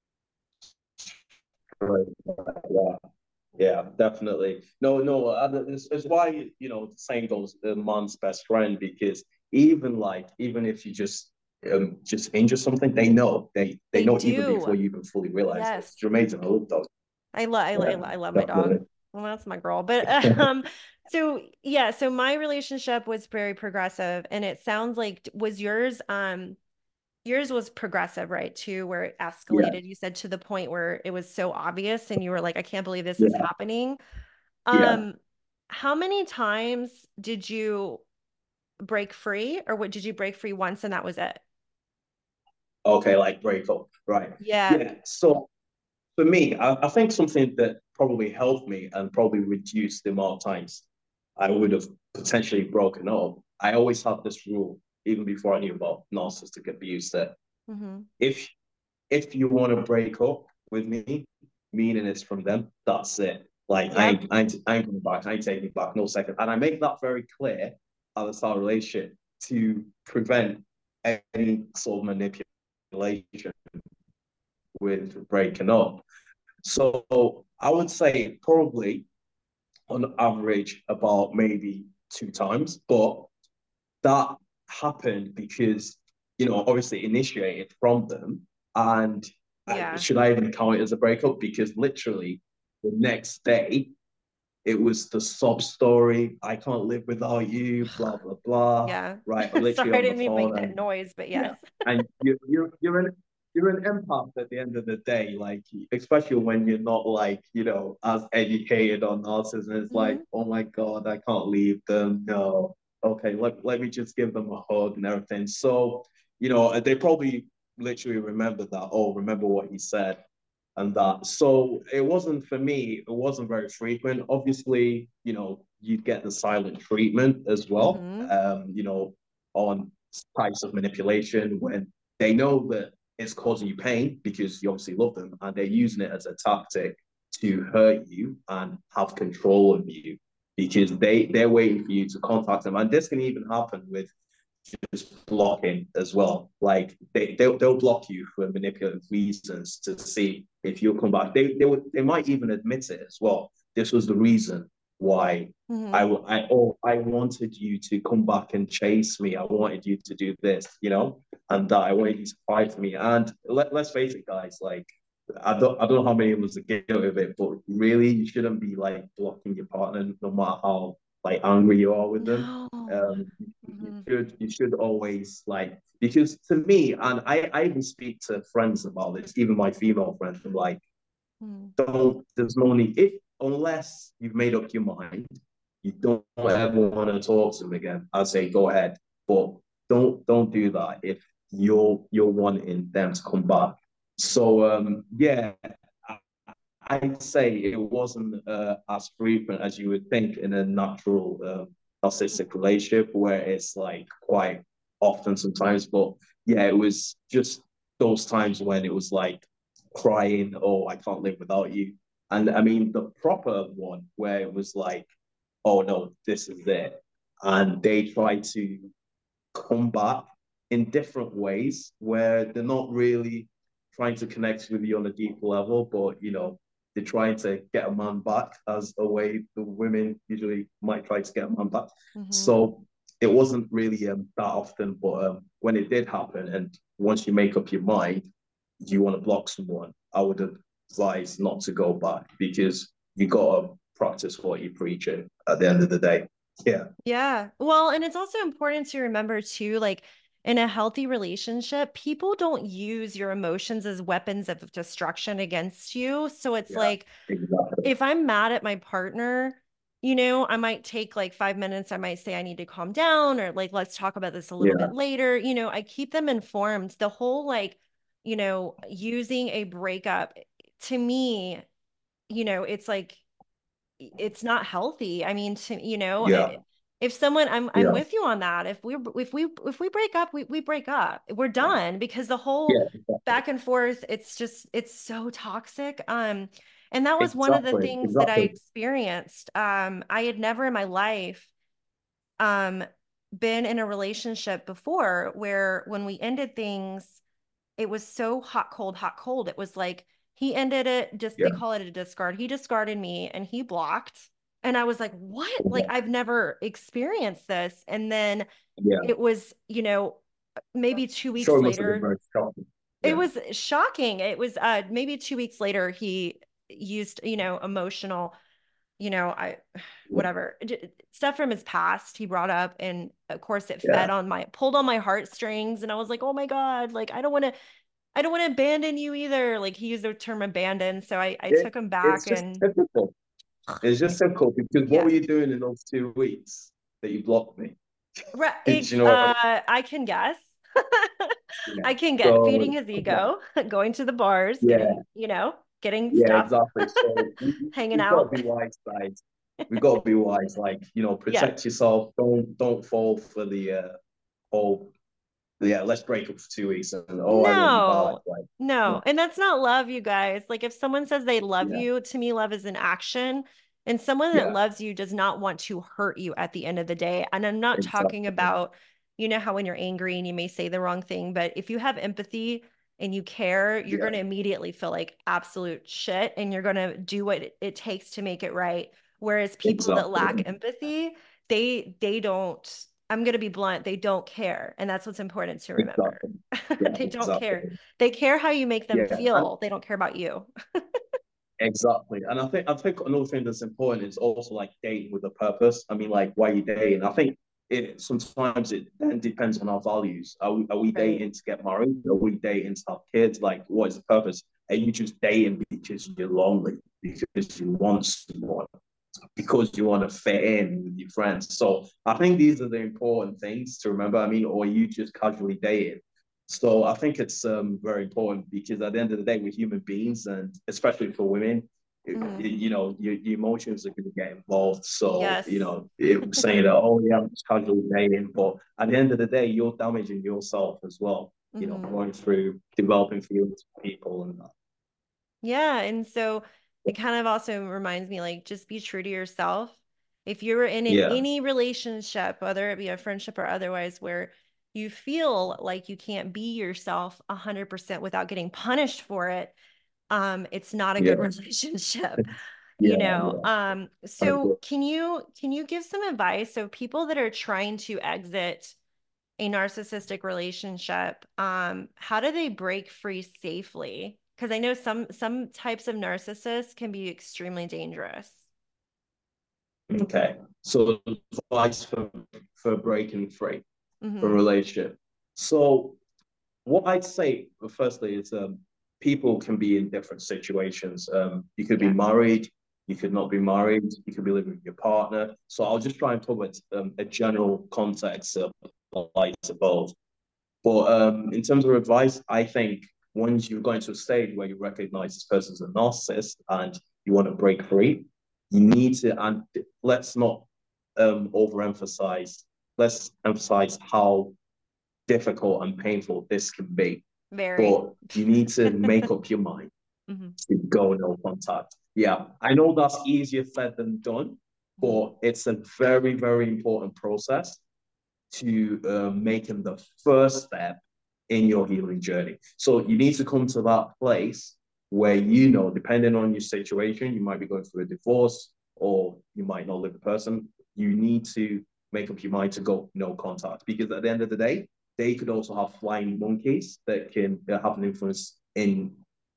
Speaker 2: right. Yeah. Yeah, definitely. No, no, uh, it's, it's why, you know, the saying goes, a man's best friend, because even like, even if you just um just injure something, they know, they they
Speaker 1: they
Speaker 2: know even
Speaker 1: do.
Speaker 2: before you even fully realize it.
Speaker 1: Yes.
Speaker 2: It's amazing. I love those.
Speaker 1: I love I,
Speaker 2: Yeah,
Speaker 1: lo- I love my dog.
Speaker 2: definitely.
Speaker 1: Well, that's my girl. But um so yeah, so my relationship was very progressive, and it sounds like, was yours um yours was progressive, right? Too, where it
Speaker 2: Yeah,
Speaker 1: escalated, you said, to the point where it was so obvious and you were like, I can't believe this is
Speaker 2: yeah,
Speaker 1: happening.
Speaker 2: yeah.
Speaker 1: Um, how many times did you break free, or what, did you break free once and that was it?
Speaker 2: Okay, like break up. Right.
Speaker 1: Yeah.
Speaker 2: Yeah. So for me, I, I think something that probably helped me and probably reduced the amount of times I would have potentially broken up. I always had this rule, even before I knew about narcissistic abuse, that
Speaker 1: Mm-hmm.
Speaker 2: if if you want to break up with me, meaning it's from them, that's it. Like I
Speaker 1: Yep.
Speaker 2: ain't, I ain't, I ain't coming back. I ain't taking it back. No second. And I make that very clear at the start of the relationship to prevent any sort of manipulation with breaking up. So I would say probably on average about maybe two times, but that happened because, you know, obviously initiated from them. And I,
Speaker 1: Yeah.
Speaker 2: should I even count it as a breakup? Because literally the next day, it was the sob story. I can't live without you, blah, blah, blah.
Speaker 1: Yeah.
Speaker 2: Right. I'm
Speaker 1: Sorry,
Speaker 2: literally
Speaker 1: I
Speaker 2: on the
Speaker 1: didn't mean to make
Speaker 2: phone
Speaker 1: that
Speaker 2: and
Speaker 1: noise, but
Speaker 2: yeah.
Speaker 1: yes.
Speaker 2: And you, you're, you're an, you're an empath at the end of the day, like, especially when you're not like, you know, as educated on narcissism. It's like,
Speaker 1: Hmm.
Speaker 2: oh my God, I can't leave them. No. Okay, let, let me just give them a hug and everything. So, you know, they probably literally remember that. Oh, remember what he said. and that. So it wasn't for me, it wasn't very frequent. Obviously, you know, you'd get the silent treatment as well,
Speaker 1: Mm-hmm.
Speaker 2: um, you know, on types of manipulation when they know that it's causing you pain because you obviously love them and they're using it as a tactic to hurt you and have control of you because they they're waiting for you to contact them. And this can even happen with just blocking as well. Like they they'll, they'll block you for manipulative reasons to see if you'll come back. They they would they might even admit it as well. This was the reason why I
Speaker 1: Mm-hmm.
Speaker 2: I oh I wanted you to come back and chase me. I wanted you to do this, you know, and that I wanted you to fight for me. And let, let's face it, guys, like I don't I don't know how many of us are guilty of it, but really you shouldn't be like blocking your partner no matter how like angry you are with them.
Speaker 1: No.
Speaker 2: Um, you
Speaker 1: Mm-hmm.
Speaker 2: should you should always like because to me, and I I even speak to friends about this, even my female friends. I'm like,
Speaker 1: Mm-hmm.
Speaker 2: don't there's no need if unless you've made up your mind, you don't ever want to talk to them again. I say go ahead, but don't don't do that if you're you're wanting them to come back. So um yeah, I'd say it wasn't uh, as frequent as you would think in a natural uh, narcissistic relationship, where it's like quite often sometimes. But yeah, it was just those times when it was like crying, "Oh, I can't live without you." And I mean, the proper one where it was like, "Oh no, this is it," and they try to come back in different ways where they're not really trying to connect with you on a deep level, but you know, they're trying to get a man back as a way the women usually might try to get a man back.
Speaker 1: Mm-hmm.
Speaker 2: So it wasn't really um, that often, but um, when it did happen, and once you make up your mind, you want to block someone, I would advise not to go back because you got to practice what you're preaching at the end of the day. Yeah.
Speaker 1: Yeah. Well, and it's also important to remember too, like in a healthy relationship, people don't use your emotions as weapons of destruction against you. So it's
Speaker 2: Yeah,
Speaker 1: like
Speaker 2: exactly.
Speaker 1: if I'm mad at my partner, you know, I might take like five minutes. I might say I need to calm down or like, let's talk about this a little
Speaker 2: Yeah.
Speaker 1: bit later. You know, I keep them informed. The whole like, you know, using a breakup to me, you know, it's like it's not healthy. I mean, to you know,
Speaker 2: Yeah.
Speaker 1: it, if someone I'm I'm
Speaker 2: Yeah.
Speaker 1: with you on that. If we if we if we break up, we we break up. We're done because the whole
Speaker 2: Yeah. Exactly.
Speaker 1: back and forth, it's just it's so toxic. Um, and that was one of the
Speaker 2: Exactly.
Speaker 1: things that I
Speaker 2: Exactly.
Speaker 1: experienced. Um, I had never in my life um been in a relationship before where when we ended things it was so hot, cold, hot, cold. It was like he ended it, just they
Speaker 2: Yeah.
Speaker 1: call it a discard. He discarded me and he blocked. And I was like, what? Like,
Speaker 2: Yeah.
Speaker 1: I've never experienced this. And then
Speaker 2: Yeah.
Speaker 1: it was, you know, maybe two
Speaker 2: Sure,
Speaker 1: weeks
Speaker 2: it must have been
Speaker 1: later,
Speaker 2: very shocking.
Speaker 1: it
Speaker 2: Yeah.
Speaker 1: was shocking. It was uh maybe two weeks later, he used, you know, emotional, you know, I
Speaker 2: Yeah.
Speaker 1: whatever stuff from his past he brought up and of course it
Speaker 2: Yeah.
Speaker 1: fed on my pulled on my heartstrings and I was like oh my god like I don't want to I don't want to abandon you either. Like he used the term abandon. So I, I
Speaker 2: It,
Speaker 1: took him
Speaker 2: it's
Speaker 1: back
Speaker 2: just
Speaker 1: and
Speaker 2: typical. It's just typical because what
Speaker 1: yeah.
Speaker 2: were you doing in those two weeks that you blocked me?
Speaker 1: Right.
Speaker 2: Do
Speaker 1: Ex-
Speaker 2: you know what I
Speaker 1: uh, I can guess.
Speaker 2: mean? Yeah.
Speaker 1: I can get
Speaker 2: So,
Speaker 1: feeding his
Speaker 2: yeah.
Speaker 1: ego, going to the bars,
Speaker 2: Yeah.
Speaker 1: getting, you know, getting
Speaker 2: Yeah,
Speaker 1: stuff,
Speaker 2: exactly. So we,
Speaker 1: hanging
Speaker 2: we've got to
Speaker 1: out.
Speaker 2: be wise, guys. We've got to be wise. Like, you know,
Speaker 1: Yeah.
Speaker 2: protect yourself. Don't don't fall for the uh, whole yeah, let's break up for two weeks and oh, I want you back.
Speaker 1: No,
Speaker 2: Like,
Speaker 1: no.
Speaker 2: no,
Speaker 1: And that's not love, you guys. Like if someone says they love
Speaker 2: yeah,
Speaker 1: you, to me, love is an action. And someone that
Speaker 2: yeah,
Speaker 1: loves you does not want to hurt you at the end of the day. And I'm not talking
Speaker 2: exactly.
Speaker 1: about, you know, how when you're angry and you may say the wrong thing, but if you have empathy and you care, you're
Speaker 2: Yeah,
Speaker 1: going to immediately feel like absolute shit and you're going to do what it, it takes to make it right. Whereas people that lack
Speaker 2: exactly.
Speaker 1: empathy, they they don't, I'm going to be blunt, they don't care. And that's what's important to remember.
Speaker 2: Exactly. Yeah,
Speaker 1: They don't care.
Speaker 2: exactly.
Speaker 1: They care how you make them
Speaker 2: Yeah, and
Speaker 1: feel. They don't care about you.
Speaker 2: exactly. And I think I think another thing that's important is also like dating with a purpose. I mean, like why you dating? I think it sometimes it then depends on our values. Are we, are we
Speaker 1: Right.
Speaker 2: dating to get married? Are we dating to have kids? Like, what is the purpose? Are you just dating because you're lonely, because you want someone, because you want to fit in with your friends? So I think these are the important things to remember. I mean, or you just casually dating So I think it's um, very important because at the end of the day, we're human beings, and especially for women, you,
Speaker 1: Hmm.
Speaker 2: you know, your, your emotions are going to get involved. So, you
Speaker 1: Yes.
Speaker 2: know, it, saying that, oh, yeah, I'm just casually dating, but at the end of the day, you're damaging yourself as well, you know,
Speaker 1: Hmm.
Speaker 2: going through developing feelings for people and that.
Speaker 1: Yeah. And so it kind of also reminds me like just be true to yourself. If you're in an,
Speaker 2: Yeah,
Speaker 1: any relationship, whether it be a friendship or otherwise, where you feel like you can't be yourself one hundred percent without getting punished for it, um, it's not a
Speaker 2: yeah,
Speaker 1: good relationship, you
Speaker 2: yeah,
Speaker 1: know.
Speaker 2: yeah.
Speaker 1: Um,
Speaker 2: I agree.
Speaker 1: so can you can you give some advice? So people that are trying to exit a narcissistic relationship, um, how do they break free safely? Because I know some some types of narcissists can be extremely dangerous.
Speaker 2: Okay. So advice for for breaking free from a
Speaker 1: Hmm.
Speaker 2: relationship. So what I'd say, firstly, is um, people can be in different situations. Um, you could be
Speaker 1: Yeah.
Speaker 2: married, you could not be married, you could be living with your partner. So I'll just try and talk about um, a general context of like to both. But um, in terms of advice, I think once you're going to a stage where you recognize this person's a narcissist and you want to break free, you need to, and let's not um, overemphasize, let's emphasize how difficult and painful this can be.
Speaker 1: Very.
Speaker 2: But you need to make up your mind
Speaker 1: Hmm.
Speaker 2: to go no contact. Yeah, I know that's easier said than done,
Speaker 1: Hmm.
Speaker 2: but it's a very, very important process to uh, making the first step in your healing journey. So you need to come to that place where you know, depending on your situation, you might be going through a divorce or you might not live with a person. You need to make up your mind to go no contact because at the end of the day, they could also have flying monkeys that can uh, have an influence in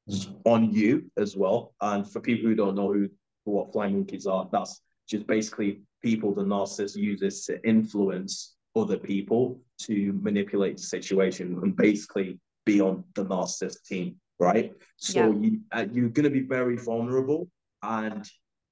Speaker 2: on you as well. And for people who don't know who what flying monkeys are, that's just basically people the narcissist uses to influence other people to manipulate the situation and basically be on the narcissist team, right? So
Speaker 1: Yep.
Speaker 2: you uh, you're going to be very vulnerable, and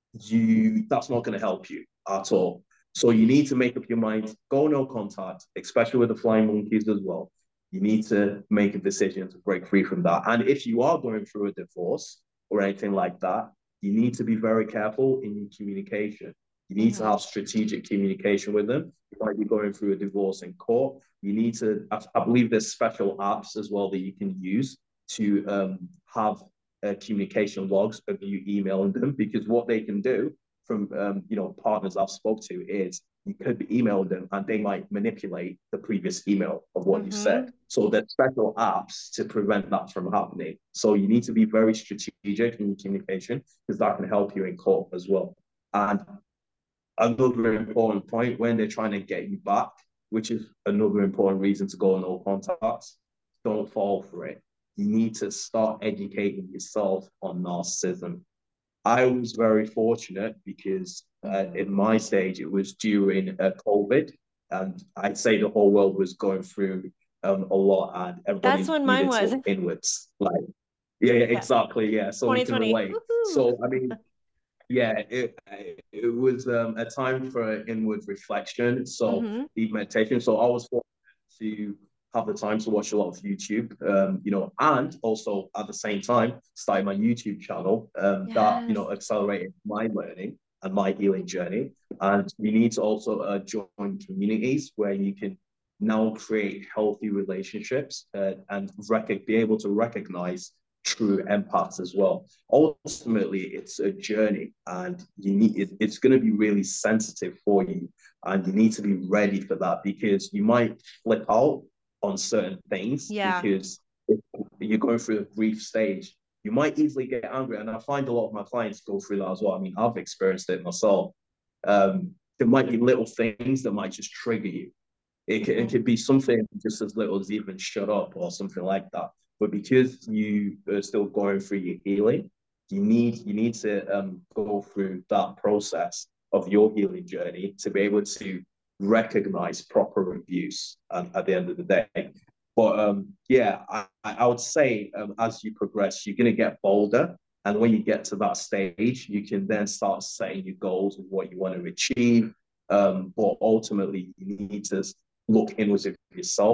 Speaker 2: you that's not going to help you at all. So you need to make up your mind, go no contact, especially with the flying monkeys as well. You need to make a decision to break free from that. And if you are going through a divorce or anything like that, you need to be very careful in your communication. You need to
Speaker 1: Hmm.
Speaker 2: have strategic communication with them. You might be going through a divorce in court. You need to, I, I believe there's special apps as well that you can use to um, have uh, communication logs of you emailing them because what they can do from um, you know partners I've spoke to is you could be emailing them and they might manipulate the previous email of what you said.
Speaker 1: Hmm.
Speaker 2: So there's special apps to prevent that from happening. So you need to be very strategic in your communication because that can help you in court as well. And another important point when they're trying to get you back, which is another important reason to go on no contacts, don't fall for it. You need to start educating yourself on narcissism. I was very fortunate because uh,
Speaker 1: Hmm.
Speaker 2: in my stage, it was during uh, COVID, and I'd say the whole world was going through um, a lot, and
Speaker 1: That's
Speaker 2: everybody
Speaker 1: when mine
Speaker 2: needed to
Speaker 1: was.
Speaker 2: look inwards. Like, yeah, yeah,
Speaker 1: Yeah.
Speaker 2: exactly, yeah. So we can
Speaker 1: twenty twenty.
Speaker 2: relate.
Speaker 1: Woohoo.
Speaker 2: So I mean, yeah, it it was um, a time for inward reflection, so
Speaker 1: Hmm.
Speaker 2: deep meditation. So I was fortunate to have the time to watch a lot of YouTube, um, you know, and also at the same time starting my YouTube channel um, that you
Speaker 1: Yes.
Speaker 2: know accelerated my learning and my healing journey. And you need to also uh, join communities where you can now create healthy relationships uh, and rec- be able to recognize true empaths as well. Ultimately, it's a journey, and you need it, it's going to be really sensitive for you, and you need to be ready for that because you might flip out on certain things
Speaker 1: Yeah.
Speaker 2: because if you're going through a grief stage. You might easily get angry, and I find a lot of my clients go through that as well. I mean, I've experienced it myself. Um, there might be little things that might just trigger you. It, it
Speaker 1: Hmm.
Speaker 2: could be something just as little as even shut up or something like that. But because you are still going through your healing, you need you need to um, go through that process of your healing journey to be able to recognize proper abuse um, at the end of the day. But um, yeah, I, I would say um, as you progress, you're going to get bolder. And when you get to that stage, you can then start setting your goals of what you want to achieve. Um, but ultimately, you need to look inwards of yourself,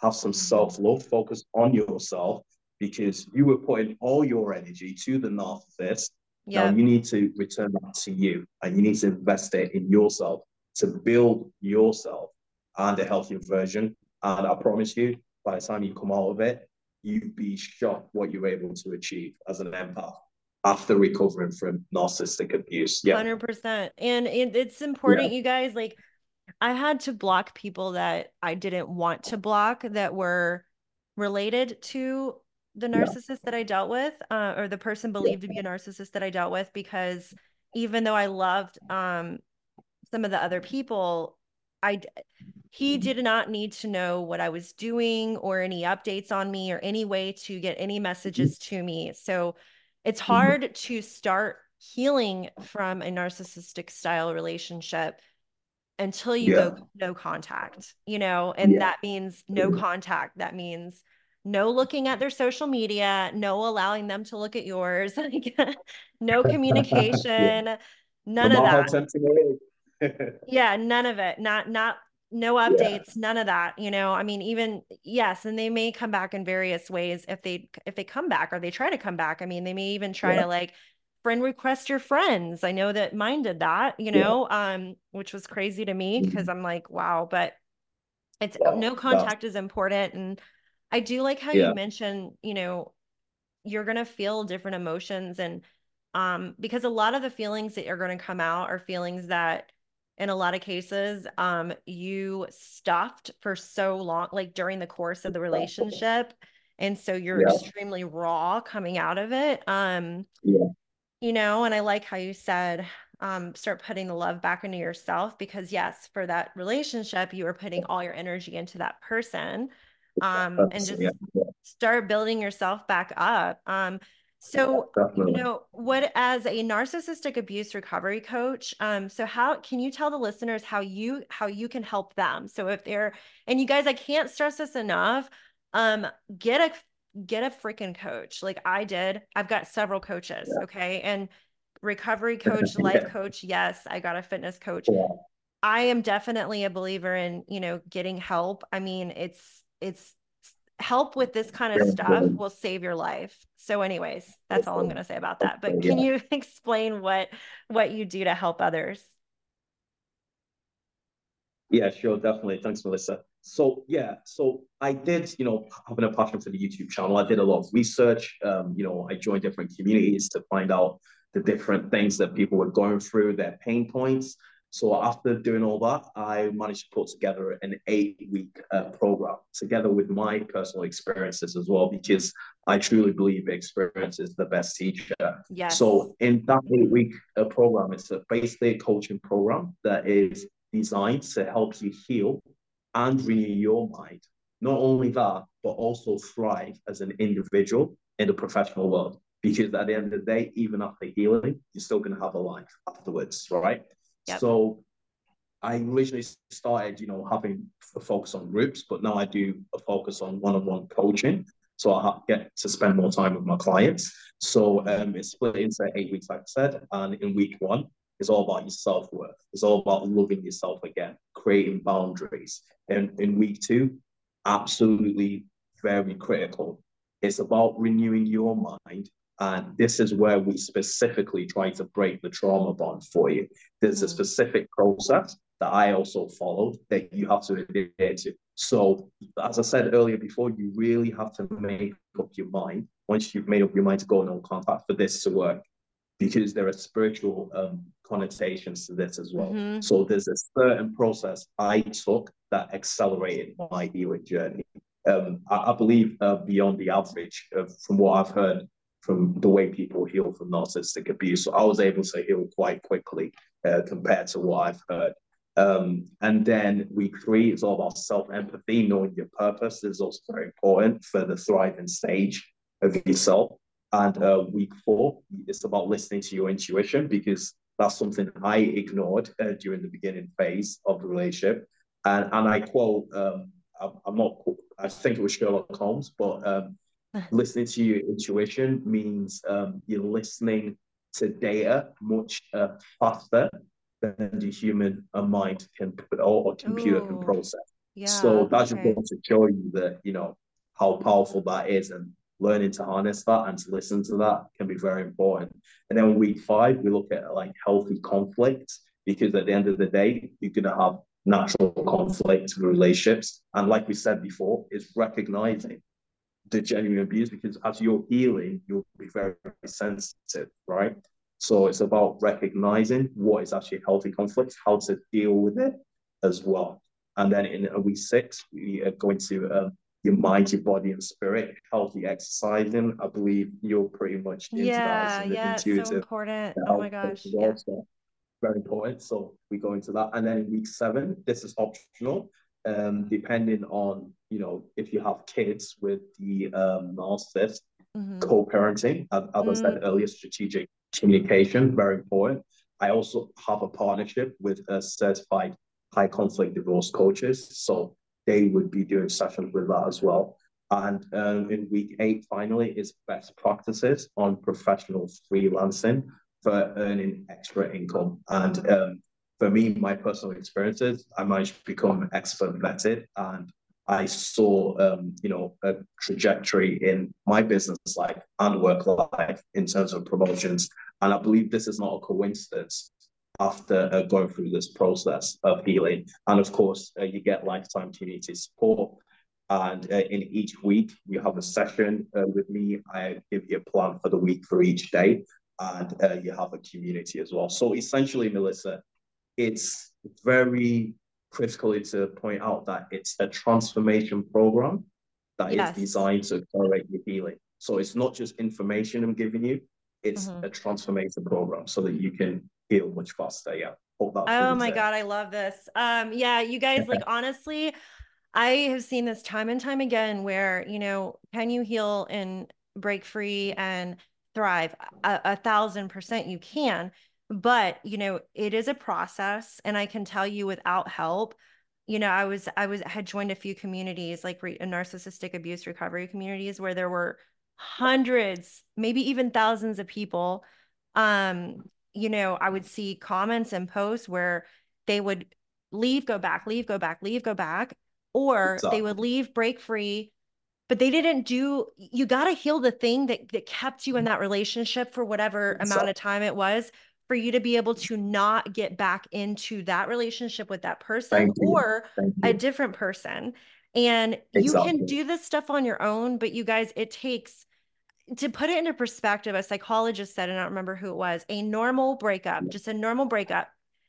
Speaker 2: have some
Speaker 1: Mhm.
Speaker 2: self-love, focus on yourself because you were putting all your energy to the narcissist. Now
Speaker 1: Yep.
Speaker 2: you need to return that to you and you need to invest it in yourself to build yourself and a healthier version. And I promise you, by the time you come out of it, you'd be shocked what you're able to achieve as an empath after recovering from narcissistic abuse. Yeah.
Speaker 1: one hundred percent. And it, it's
Speaker 2: Yeah.
Speaker 1: important, you guys, like I had to block people that I didn't want to block that were related to the
Speaker 2: Yeah.
Speaker 1: narcissist that I dealt with, uh, or the person
Speaker 2: Yeah.
Speaker 1: believed to be a narcissist that I dealt with, because even though I loved um, some of the other people, I he did not need to know what I was doing or any updates on me or any way to get any messages to me. So it's
Speaker 2: Mhm.
Speaker 1: hard to start healing from a narcissistic style relationship until you go
Speaker 2: Yeah.
Speaker 1: no contact, you know, and
Speaker 2: Yeah.
Speaker 1: that means no contact. That means no looking at their social media, no allowing them to look at yours, like no
Speaker 2: Yeah.
Speaker 1: communication,
Speaker 2: No
Speaker 1: none of
Speaker 2: matter how
Speaker 1: that.
Speaker 2: tempting it is.
Speaker 1: Yeah, none of it. Not not no
Speaker 2: Yeah.
Speaker 1: updates, none of that, you know. I mean, even yes, and they may come back in various ways if they if they come back or they try to come back. I mean, they may even try
Speaker 2: Yeah.
Speaker 1: to like friend request your friends. I know that mine did that, you
Speaker 2: Yeah.
Speaker 1: know, um, which was crazy to me because
Speaker 2: Mhm.
Speaker 1: I'm like, wow, but it's no
Speaker 2: Wow. That's
Speaker 1: contact is important. And I do like how you
Speaker 2: yeah.
Speaker 1: mentioned, you know, you're going to feel different emotions and um because a lot of the feelings that are going to come out are feelings that in a lot of cases um you stuffed for so long, like during the course of the relationship, and so you're
Speaker 2: Yeah.
Speaker 1: extremely raw coming out of it. um
Speaker 2: Yeah.
Speaker 1: you know, and I like how you said um start putting the love back into yourself, because yes, for that relationship you were putting all your energy into that person, um and
Speaker 2: That's, yeah.
Speaker 1: just
Speaker 2: Yeah.
Speaker 1: start building yourself back up. um so you
Speaker 2: Definitely.
Speaker 1: know what, as a narcissistic abuse recovery coach, um so how can you tell the listeners how you how you can help them? So if they're, and you guys, I can't stress this enough, um get a get a freaking coach like I did. I've got several coaches,
Speaker 2: Yeah.
Speaker 1: okay? And recovery coach, life
Speaker 2: Yeah.
Speaker 1: coach, yes, I got a fitness coach.
Speaker 2: Yeah.
Speaker 1: I am definitely a believer in, you know, getting help. I mean, it's it's help with this kind of
Speaker 2: Very
Speaker 1: stuff
Speaker 2: important.
Speaker 1: will save your life. So anyways, that's all I'm going to say about that. But can
Speaker 2: Yeah.
Speaker 1: you explain what what you do to help others?
Speaker 2: Yeah, sure, definitely. Thanks, Melissa. So yeah, so I did, you know, having a passion for the YouTube channel, I did a lot of research. Um, you know, I joined different communities to find out the different things that people were going through, their pain points. So after doing all that, I managed to put together an eight-week uh, program together with my personal experiences as well, because I truly believe experience is the best teacher.
Speaker 1: Yes.
Speaker 2: So in that eight-week uh, program, it's a, basically a coaching program that is designed to help you heal and renew your mind. Not only that, but also thrive as an individual in the professional world. Because at the end of the day, even after healing, you're still going to have a life afterwards, right?
Speaker 1: Yep.
Speaker 2: So I originally started, you know, having a focus on groups, but now I do a focus on one-on-one coaching. So I get to spend more time with my clients. So
Speaker 1: Mhm.
Speaker 2: um, it's split into eight weeks, like I said. And in week one, it's all about your self-worth. It's all about loving yourself again, creating boundaries. And in week two, absolutely very critical. It's about renewing your mind. And this is where we specifically try to break the trauma bond for you. There's a
Speaker 1: Mhm.
Speaker 2: specific process that I also followed that you have to adhere to. So, as I said earlier before, you really have to make up your mind once you've made up your mind to go no contact for this to work, because there are spiritual um, connotations to this as well.
Speaker 1: Mhm.
Speaker 2: So, there's a certain process I took that accelerated my healing journey. Um, I, I believe uh, beyond the average of, from what I've heard from the way people heal from narcissistic abuse. So I was able to heal quite quickly uh, compared to what I've heard. Um, and then week three is all about self-empathy, knowing your purpose is also very important for the thriving stage of yourself. And uh, week four, it's about listening to your intuition, because that's something I ignored uh, during the beginning phase of the relationship. And, and I quote, um, I'm, I'm not, I think it was Sherlock Holmes, but um, listening to your intuition means um, you're listening to data much uh, faster than the human mind can or, or computer can
Speaker 1: Ooh.
Speaker 2: process. So
Speaker 1: Yeah.
Speaker 2: that just
Speaker 1: Okay.
Speaker 2: goes to show you that, you know, how powerful that is, and learning to harness that and to listen to that can be very important. And then week five, we look at like healthy conflict, because at the end of the day, you're going to have natural conflict in relationships. And like we said before, is recognizing the genuine abuse, because as you're healing, you'll be very, very sensitive, right? So it's about recognizing what is actually healthy conflict, how to deal with it as well. And then in a week six, we are going to um, your mind, your body, and spirit, healthy exercising. I believe you're pretty much into that as
Speaker 1: Yeah.
Speaker 2: an
Speaker 1: Yeah. It's so
Speaker 2: intuitive
Speaker 1: important. Oh
Speaker 2: health
Speaker 1: my
Speaker 2: coach as
Speaker 1: gosh.
Speaker 2: well.
Speaker 1: Yeah.
Speaker 2: So very important. So we go into that. And then in week seven, this is optional. Um, depending on, you know, if you have kids with the um, narcissist,
Speaker 1: Mm-hmm.
Speaker 2: co-parenting, as, as I said
Speaker 1: Mm.
Speaker 2: earlier, strategic communication, very important. I also have a partnership with a certified high conflict divorce coaches. So they would be doing sessions with that as well. And um, in week eight, finally, is best practices on professional freelancing for earning extra income. And um, for me, my personal experiences, I managed to become expert vetted, and I saw, um, you know, a trajectory in my business life and work life in terms of promotions. And I believe this is not a coincidence after uh, going through this process of healing. And of course, uh, you get lifetime community support. And uh, in each week, you have a session uh, with me. I give you a plan for the week for each day, and uh, you have a community as well. So essentially, Melissa, it's very critical to point out that it's a transformation program that is
Speaker 1: Yes.
Speaker 2: designed to accelerate your healing. So it's not just information I'm giving you, it's
Speaker 1: Mm-hmm.
Speaker 2: a transformation program so that you can heal much faster. Yeah. Hope that's
Speaker 1: Oh
Speaker 2: really
Speaker 1: my
Speaker 2: clear.
Speaker 1: God, I love this. Um, yeah, you guys, like honestly, I have seen this time and time again where, you know, can you heal and break free and thrive? A, a thousand percent you can. But, you know, it is a process. And I can tell you without help, you know, I was, I was, had joined a few communities like re- narcissistic abuse recovery communities where there were hundreds, maybe even thousands of people. Um, you know, I would see comments and posts where they would leave, go back, leave, go back, leave, go back, or they would
Speaker 2: Exactly.
Speaker 1: leave, break free, but they didn't do, you got to heal the thing that, that kept you in that relationship for whatever amount
Speaker 2: Exactly.
Speaker 1: of time it was, for you to be able to not get back into that relationship with that person
Speaker 2: Thank you.
Speaker 1: or
Speaker 2: Thank
Speaker 1: a
Speaker 2: you.
Speaker 1: different person. And you can
Speaker 2: Exactly.
Speaker 1: do this stuff on your own, but you guys, it takes, to put it into perspective, a psychologist said, and I don't remember who it was, a normal breakup, just a normal breakup,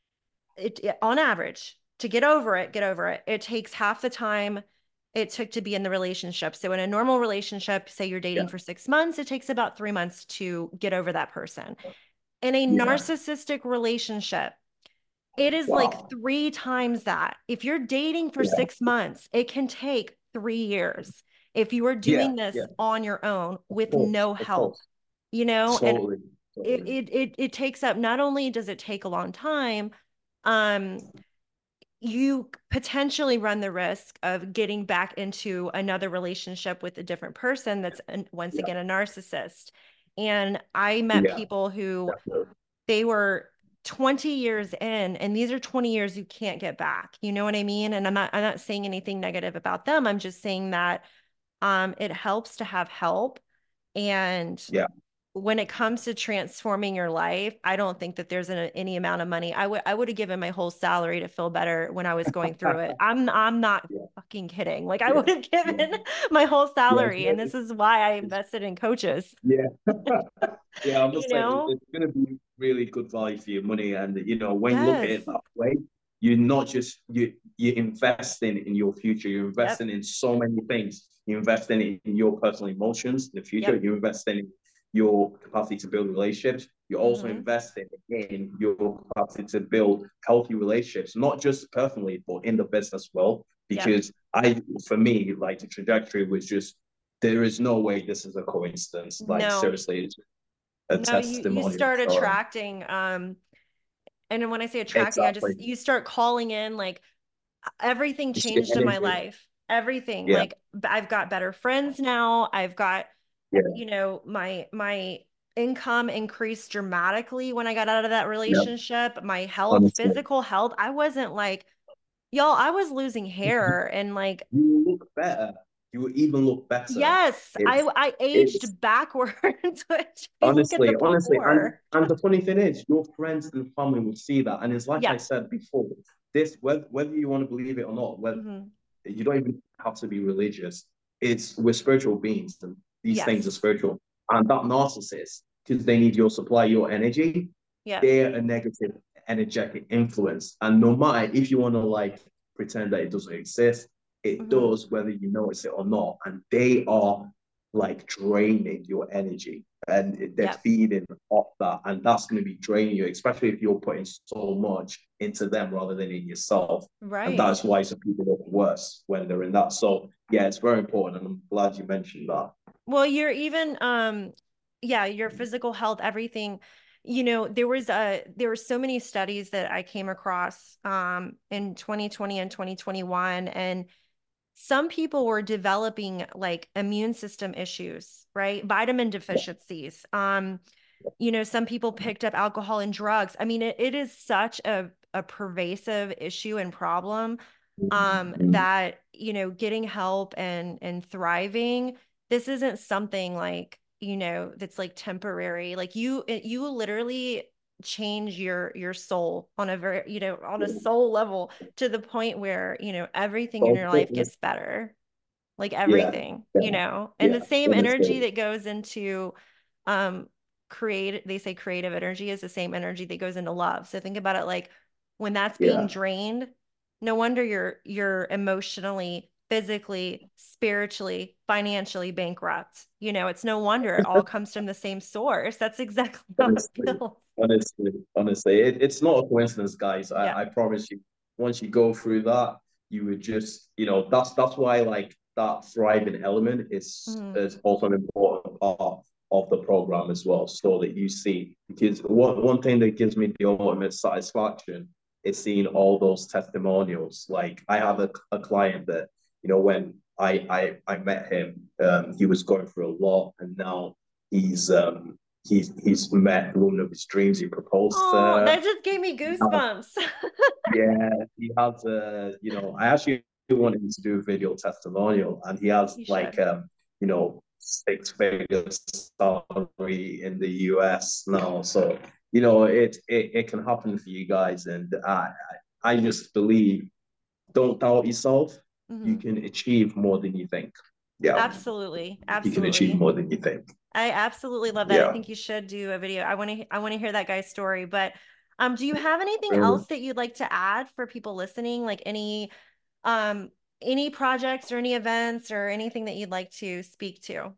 Speaker 1: it, it on average, to get over it, get over it, it takes half the time it took to be in the relationship. So in a normal relationship, say you're
Speaker 2: Yeah.
Speaker 1: dating for six months, it takes about three months to get over that person. In a
Speaker 2: Yeah.
Speaker 1: narcissistic relationship, it is like
Speaker 2: Wow.
Speaker 1: three times that. If you're dating for
Speaker 2: Yeah.
Speaker 1: six months, it can take three years if you are
Speaker 2: Yeah.
Speaker 1: doing this
Speaker 2: Yeah.
Speaker 1: on your own
Speaker 2: Of
Speaker 1: with
Speaker 2: course.
Speaker 1: no
Speaker 2: Of
Speaker 1: help,
Speaker 2: course.
Speaker 1: you know, and
Speaker 2: Totally.
Speaker 1: it
Speaker 2: Totally.
Speaker 1: it it, it takes up, not only does it take a long time, um, you potentially run the risk of getting back into another relationship with a different person that's an, once
Speaker 2: Yeah.
Speaker 1: again a narcissist. And I met
Speaker 2: Yeah.
Speaker 1: people who
Speaker 2: Definitely.
Speaker 1: they were twenty years in, and these are twenty years you can't get back. You know what I mean? And I'm not I'm not saying anything negative about them. I'm just saying that um it helps to have help. And
Speaker 2: Yeah.
Speaker 1: when it comes to transforming your life, I don't think that there's an, any amount of money. I would I would have given my whole salary to feel better when I was going through it. I'm I'm not
Speaker 2: Yeah.
Speaker 1: fucking kidding. Like I
Speaker 2: Yeah.
Speaker 1: would have
Speaker 2: Yeah.
Speaker 1: given my whole
Speaker 2: Yeah.
Speaker 1: salary, and this is why I
Speaker 2: It's,
Speaker 1: invested in coaches.
Speaker 2: yeah. Yeah, I
Speaker 1: You
Speaker 2: must say
Speaker 1: know?
Speaker 2: it's going to be really good value for your money, and you know when you look at it
Speaker 1: Yes.
Speaker 2: that way, you're not just you you're investing in your future. You're
Speaker 1: Yep.
Speaker 2: investing in so many things. You're investing in your personal emotions in the future.
Speaker 1: Yep.
Speaker 2: You're investing in your capacity to build relationships. You're also
Speaker 1: Mm-hmm.
Speaker 2: investing in your capacity to build healthy relationships, not just personally, but in the business world.
Speaker 1: Yep.
Speaker 2: Because I, for me, like the trajectory was just there is no way this is a coincidence. Like
Speaker 1: No.
Speaker 2: seriously, it's a
Speaker 1: No, you you
Speaker 2: testimonial
Speaker 1: start
Speaker 2: for it.
Speaker 1: attracting um and when I say attracting, I
Speaker 2: Exactly.
Speaker 1: just you start calling in like everything
Speaker 2: It's the
Speaker 1: changed in my
Speaker 2: energy.
Speaker 1: life. Everything.
Speaker 2: Yeah.
Speaker 1: Like I've got better friends now. I've got,
Speaker 2: Yeah.
Speaker 1: you know, my my income increased dramatically when I got out of that
Speaker 2: Yeah.
Speaker 1: relationship. My health,
Speaker 2: Honestly.
Speaker 1: physical health, I wasn't like Y'all, I was losing hair and like,
Speaker 2: You look better. You will even look better.
Speaker 1: yes, I
Speaker 2: It's
Speaker 1: I
Speaker 2: it's
Speaker 1: aged backwards, which if you look at the
Speaker 2: honestly, honestly, and
Speaker 1: before.
Speaker 2: and the funny thing is, your friends and family will see that, and it's like
Speaker 1: Yeah.
Speaker 2: I said before. This whether whether you want to believe it or not, whether
Speaker 1: Hmm.
Speaker 2: you don't even have to be religious. It's we're spiritual beings, and these things are
Speaker 1: Yes.
Speaker 2: spiritual. And that narcissist, because they need your supply, your energy,
Speaker 1: Yeah.
Speaker 2: they're a negative energetic influence. And no matter if you want to like pretend that it doesn't exist, it
Speaker 1: Hmm.
Speaker 2: does, whether you notice it or not. And they are like draining your energy and they're
Speaker 1: Yeah.
Speaker 2: feeding off that. And that's going to be draining you, especially if you're putting so much into them rather than in yourself. And
Speaker 1: Right.
Speaker 2: that's why some people look worse when they're in that. So yeah, it's very important. And I'm glad you mentioned that.
Speaker 1: Well, you're even um yeah, your physical health, everything. You know, there was a there were so many studies that I came across um in twenty twenty and twenty twenty-one, and some people were developing like immune system issues, right? Vitamin deficiencies. Um, you know, some people picked up alcohol and drugs. I mean, it, it is such a a pervasive issue and problem um that, you know, getting help and and thriving, this isn't something like, you know, that's like temporary. Like you it, you will literally change your your soul on a very, you know, on a soul level to the point where, you know, everything in
Speaker 2: So
Speaker 1: your life
Speaker 2: fitness,
Speaker 1: gets better, like
Speaker 2: yeah,
Speaker 1: everything,
Speaker 2: yeah,
Speaker 1: you know, and
Speaker 2: yeah.
Speaker 1: the same energy
Speaker 2: Honestly,
Speaker 1: that goes into um create they say creative energy is the same energy that goes into love. So think about it like when that's being
Speaker 2: yeah.
Speaker 1: drained, no wonder you're you're emotionally, physically, spiritually, financially bankrupt. You know, it's no wonder it all comes from the same source. That's exactly how it
Speaker 2: Honestly,
Speaker 1: feels.
Speaker 2: honestly, honestly, it, it's not a coincidence, guys.
Speaker 1: Yeah.
Speaker 2: I, I promise you. Once you go through that, you would just, you know, that's that's why like that thriving element is
Speaker 1: Mhm.
Speaker 2: is also an important part of the program as well, so that you see. Because one one thing that gives me the ultimate satisfaction is seeing all those testimonials. Like I have a, a client that, you know, when I I I met him, um, he was going through a lot, and now he's um he's he's met the woman of his dreams. He proposed to
Speaker 1: Oh,
Speaker 2: her.
Speaker 1: that just gave me goosebumps.
Speaker 2: Yeah, he has uh, you know, I actually wanted him to do a video testimonial, and he has
Speaker 1: You
Speaker 2: like
Speaker 1: should.
Speaker 2: um, you know, six figure salary in the U S now. So, you know, it it, it can happen for you guys. And I I just believe, don't doubt yourself. You
Speaker 1: Hmm.
Speaker 2: can achieve more than you think. Yeah,
Speaker 1: Absolutely.
Speaker 2: you can achieve
Speaker 1: Absolutely.
Speaker 2: more than you think.
Speaker 1: I absolutely love that. I
Speaker 2: Yeah.
Speaker 1: think you should do a video. I want to I want to hear that guy's story. But um, do you have anything
Speaker 2: Brilliant.
Speaker 1: else that you'd like to add for people listening? Like any um any projects or any events or anything that you'd like to speak to?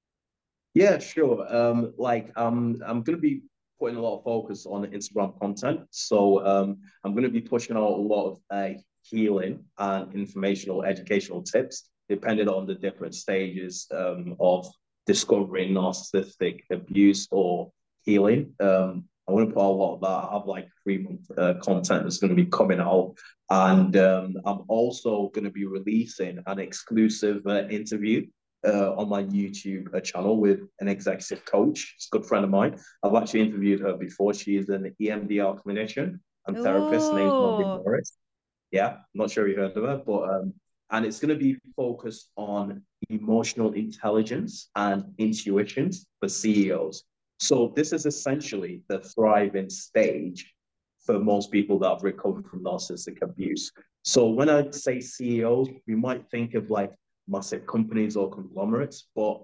Speaker 2: Yeah, sure. Um, like um, I'm gonna be putting a lot of focus on Instagram content. So um, I'm gonna be pushing out a lot of uh, healing and informational, educational tips, depending on the different stages um, of discovering narcissistic abuse or healing. Um, I want to put a lot of that. I have like three month uh, content that's going to be coming out, and um, I'm also going to be releasing an exclusive uh, interview uh, on my YouTube uh, channel with an executive coach. She's a good friend of mine. I've actually interviewed her before. She is an E M D R clinician and therapist named Marvin
Speaker 1: Ooh.
Speaker 2: Morris. Yeah, I'm not sure you heard of her, but um, and it's going to be focused on emotional intelligence and intuitions for C E Os. So this is essentially the thriving stage for most people that have recovered from narcissistic abuse. So when I say C E Os, we might think of like massive companies or conglomerates, but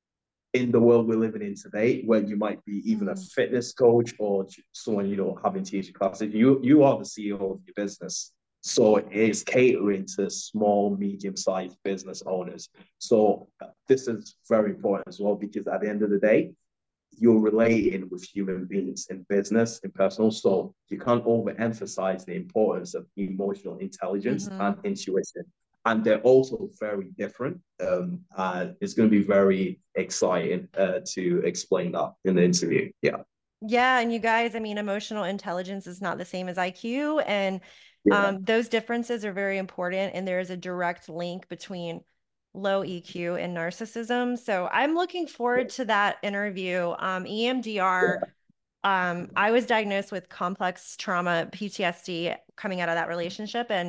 Speaker 2: in the world we're living in today, where you might be even a
Speaker 1: Mhm.
Speaker 2: fitness coach or someone, you know, having teaching classes, you you are the C E O of your business. So it's catering to small, medium-sized business owners. So this is very important as well, because at the end of the day, you're relating with human beings in business, in personal. So you can't overemphasize the importance of emotional intelligence and
Speaker 1: Mhm.
Speaker 2: intuition. And they're also very different. Um, uh, it's going to be very exciting uh, to explain that in the interview. Yeah.
Speaker 1: Yeah, and you guys, I mean, emotional intelligence is not the same as I Q, and
Speaker 2: Yeah.
Speaker 1: um, those differences are very important, and there is a direct link between low E Q and narcissism. So I'm looking forward to that interview. Um, E M D R,
Speaker 2: Yeah.
Speaker 1: um, I was diagnosed with complex trauma, P T S D, coming out of that relationship, and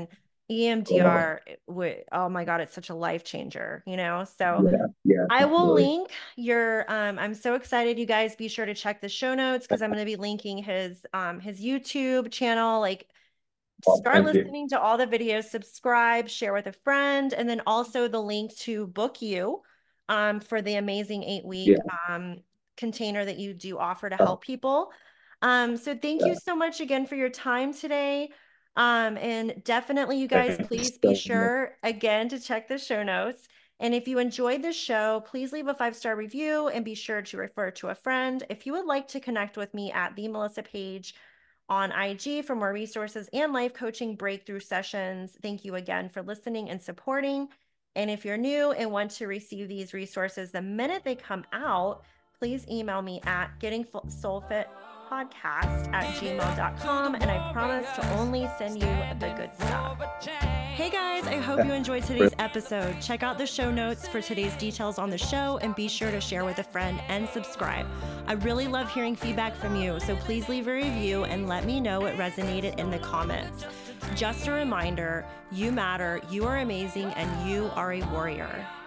Speaker 1: E M D R, w- oh my God, it's such a life changer, you know? So
Speaker 2: Yeah, yeah,
Speaker 1: I will
Speaker 2: definitely.
Speaker 1: link your, um, I'm so excited. You guys be sure to check the show notes because I'm going to be linking his, um, his YouTube channel. Like,
Speaker 2: Oh,
Speaker 1: start
Speaker 2: thank you.
Speaker 1: listening to all the videos, subscribe, share with a friend, and then also the link to book you, um, for the amazing eight week,
Speaker 2: Yeah.
Speaker 1: um, container that you do offer to
Speaker 2: Oh,
Speaker 1: help people. Um, so thank you
Speaker 2: yeah.
Speaker 1: so much again for your time today. Um, and definitely, you guys,
Speaker 2: Thanks
Speaker 1: please be
Speaker 2: so much.
Speaker 1: sure again to check the show notes. And if you enjoyed this show, please leave a five star review and be sure to refer to a friend. If you would like to connect with me at the Melissa Page on I G for more resources and life coaching breakthrough sessions, thank you again for listening and supporting. And if you're new and want to receive these resources the minute they come out, please email me at getting soul fit podcast at gmail dot com, and I promise to only send you the good stuff. Hey guys, I hope you enjoyed today's episode. Check out the show notes for today's details on the show and be sure to share with a friend and subscribe. I really love hearing feedback from you, so please leave a review and let me know what resonated in the comments. Just a reminder, you matter, you are amazing, and you are a warrior.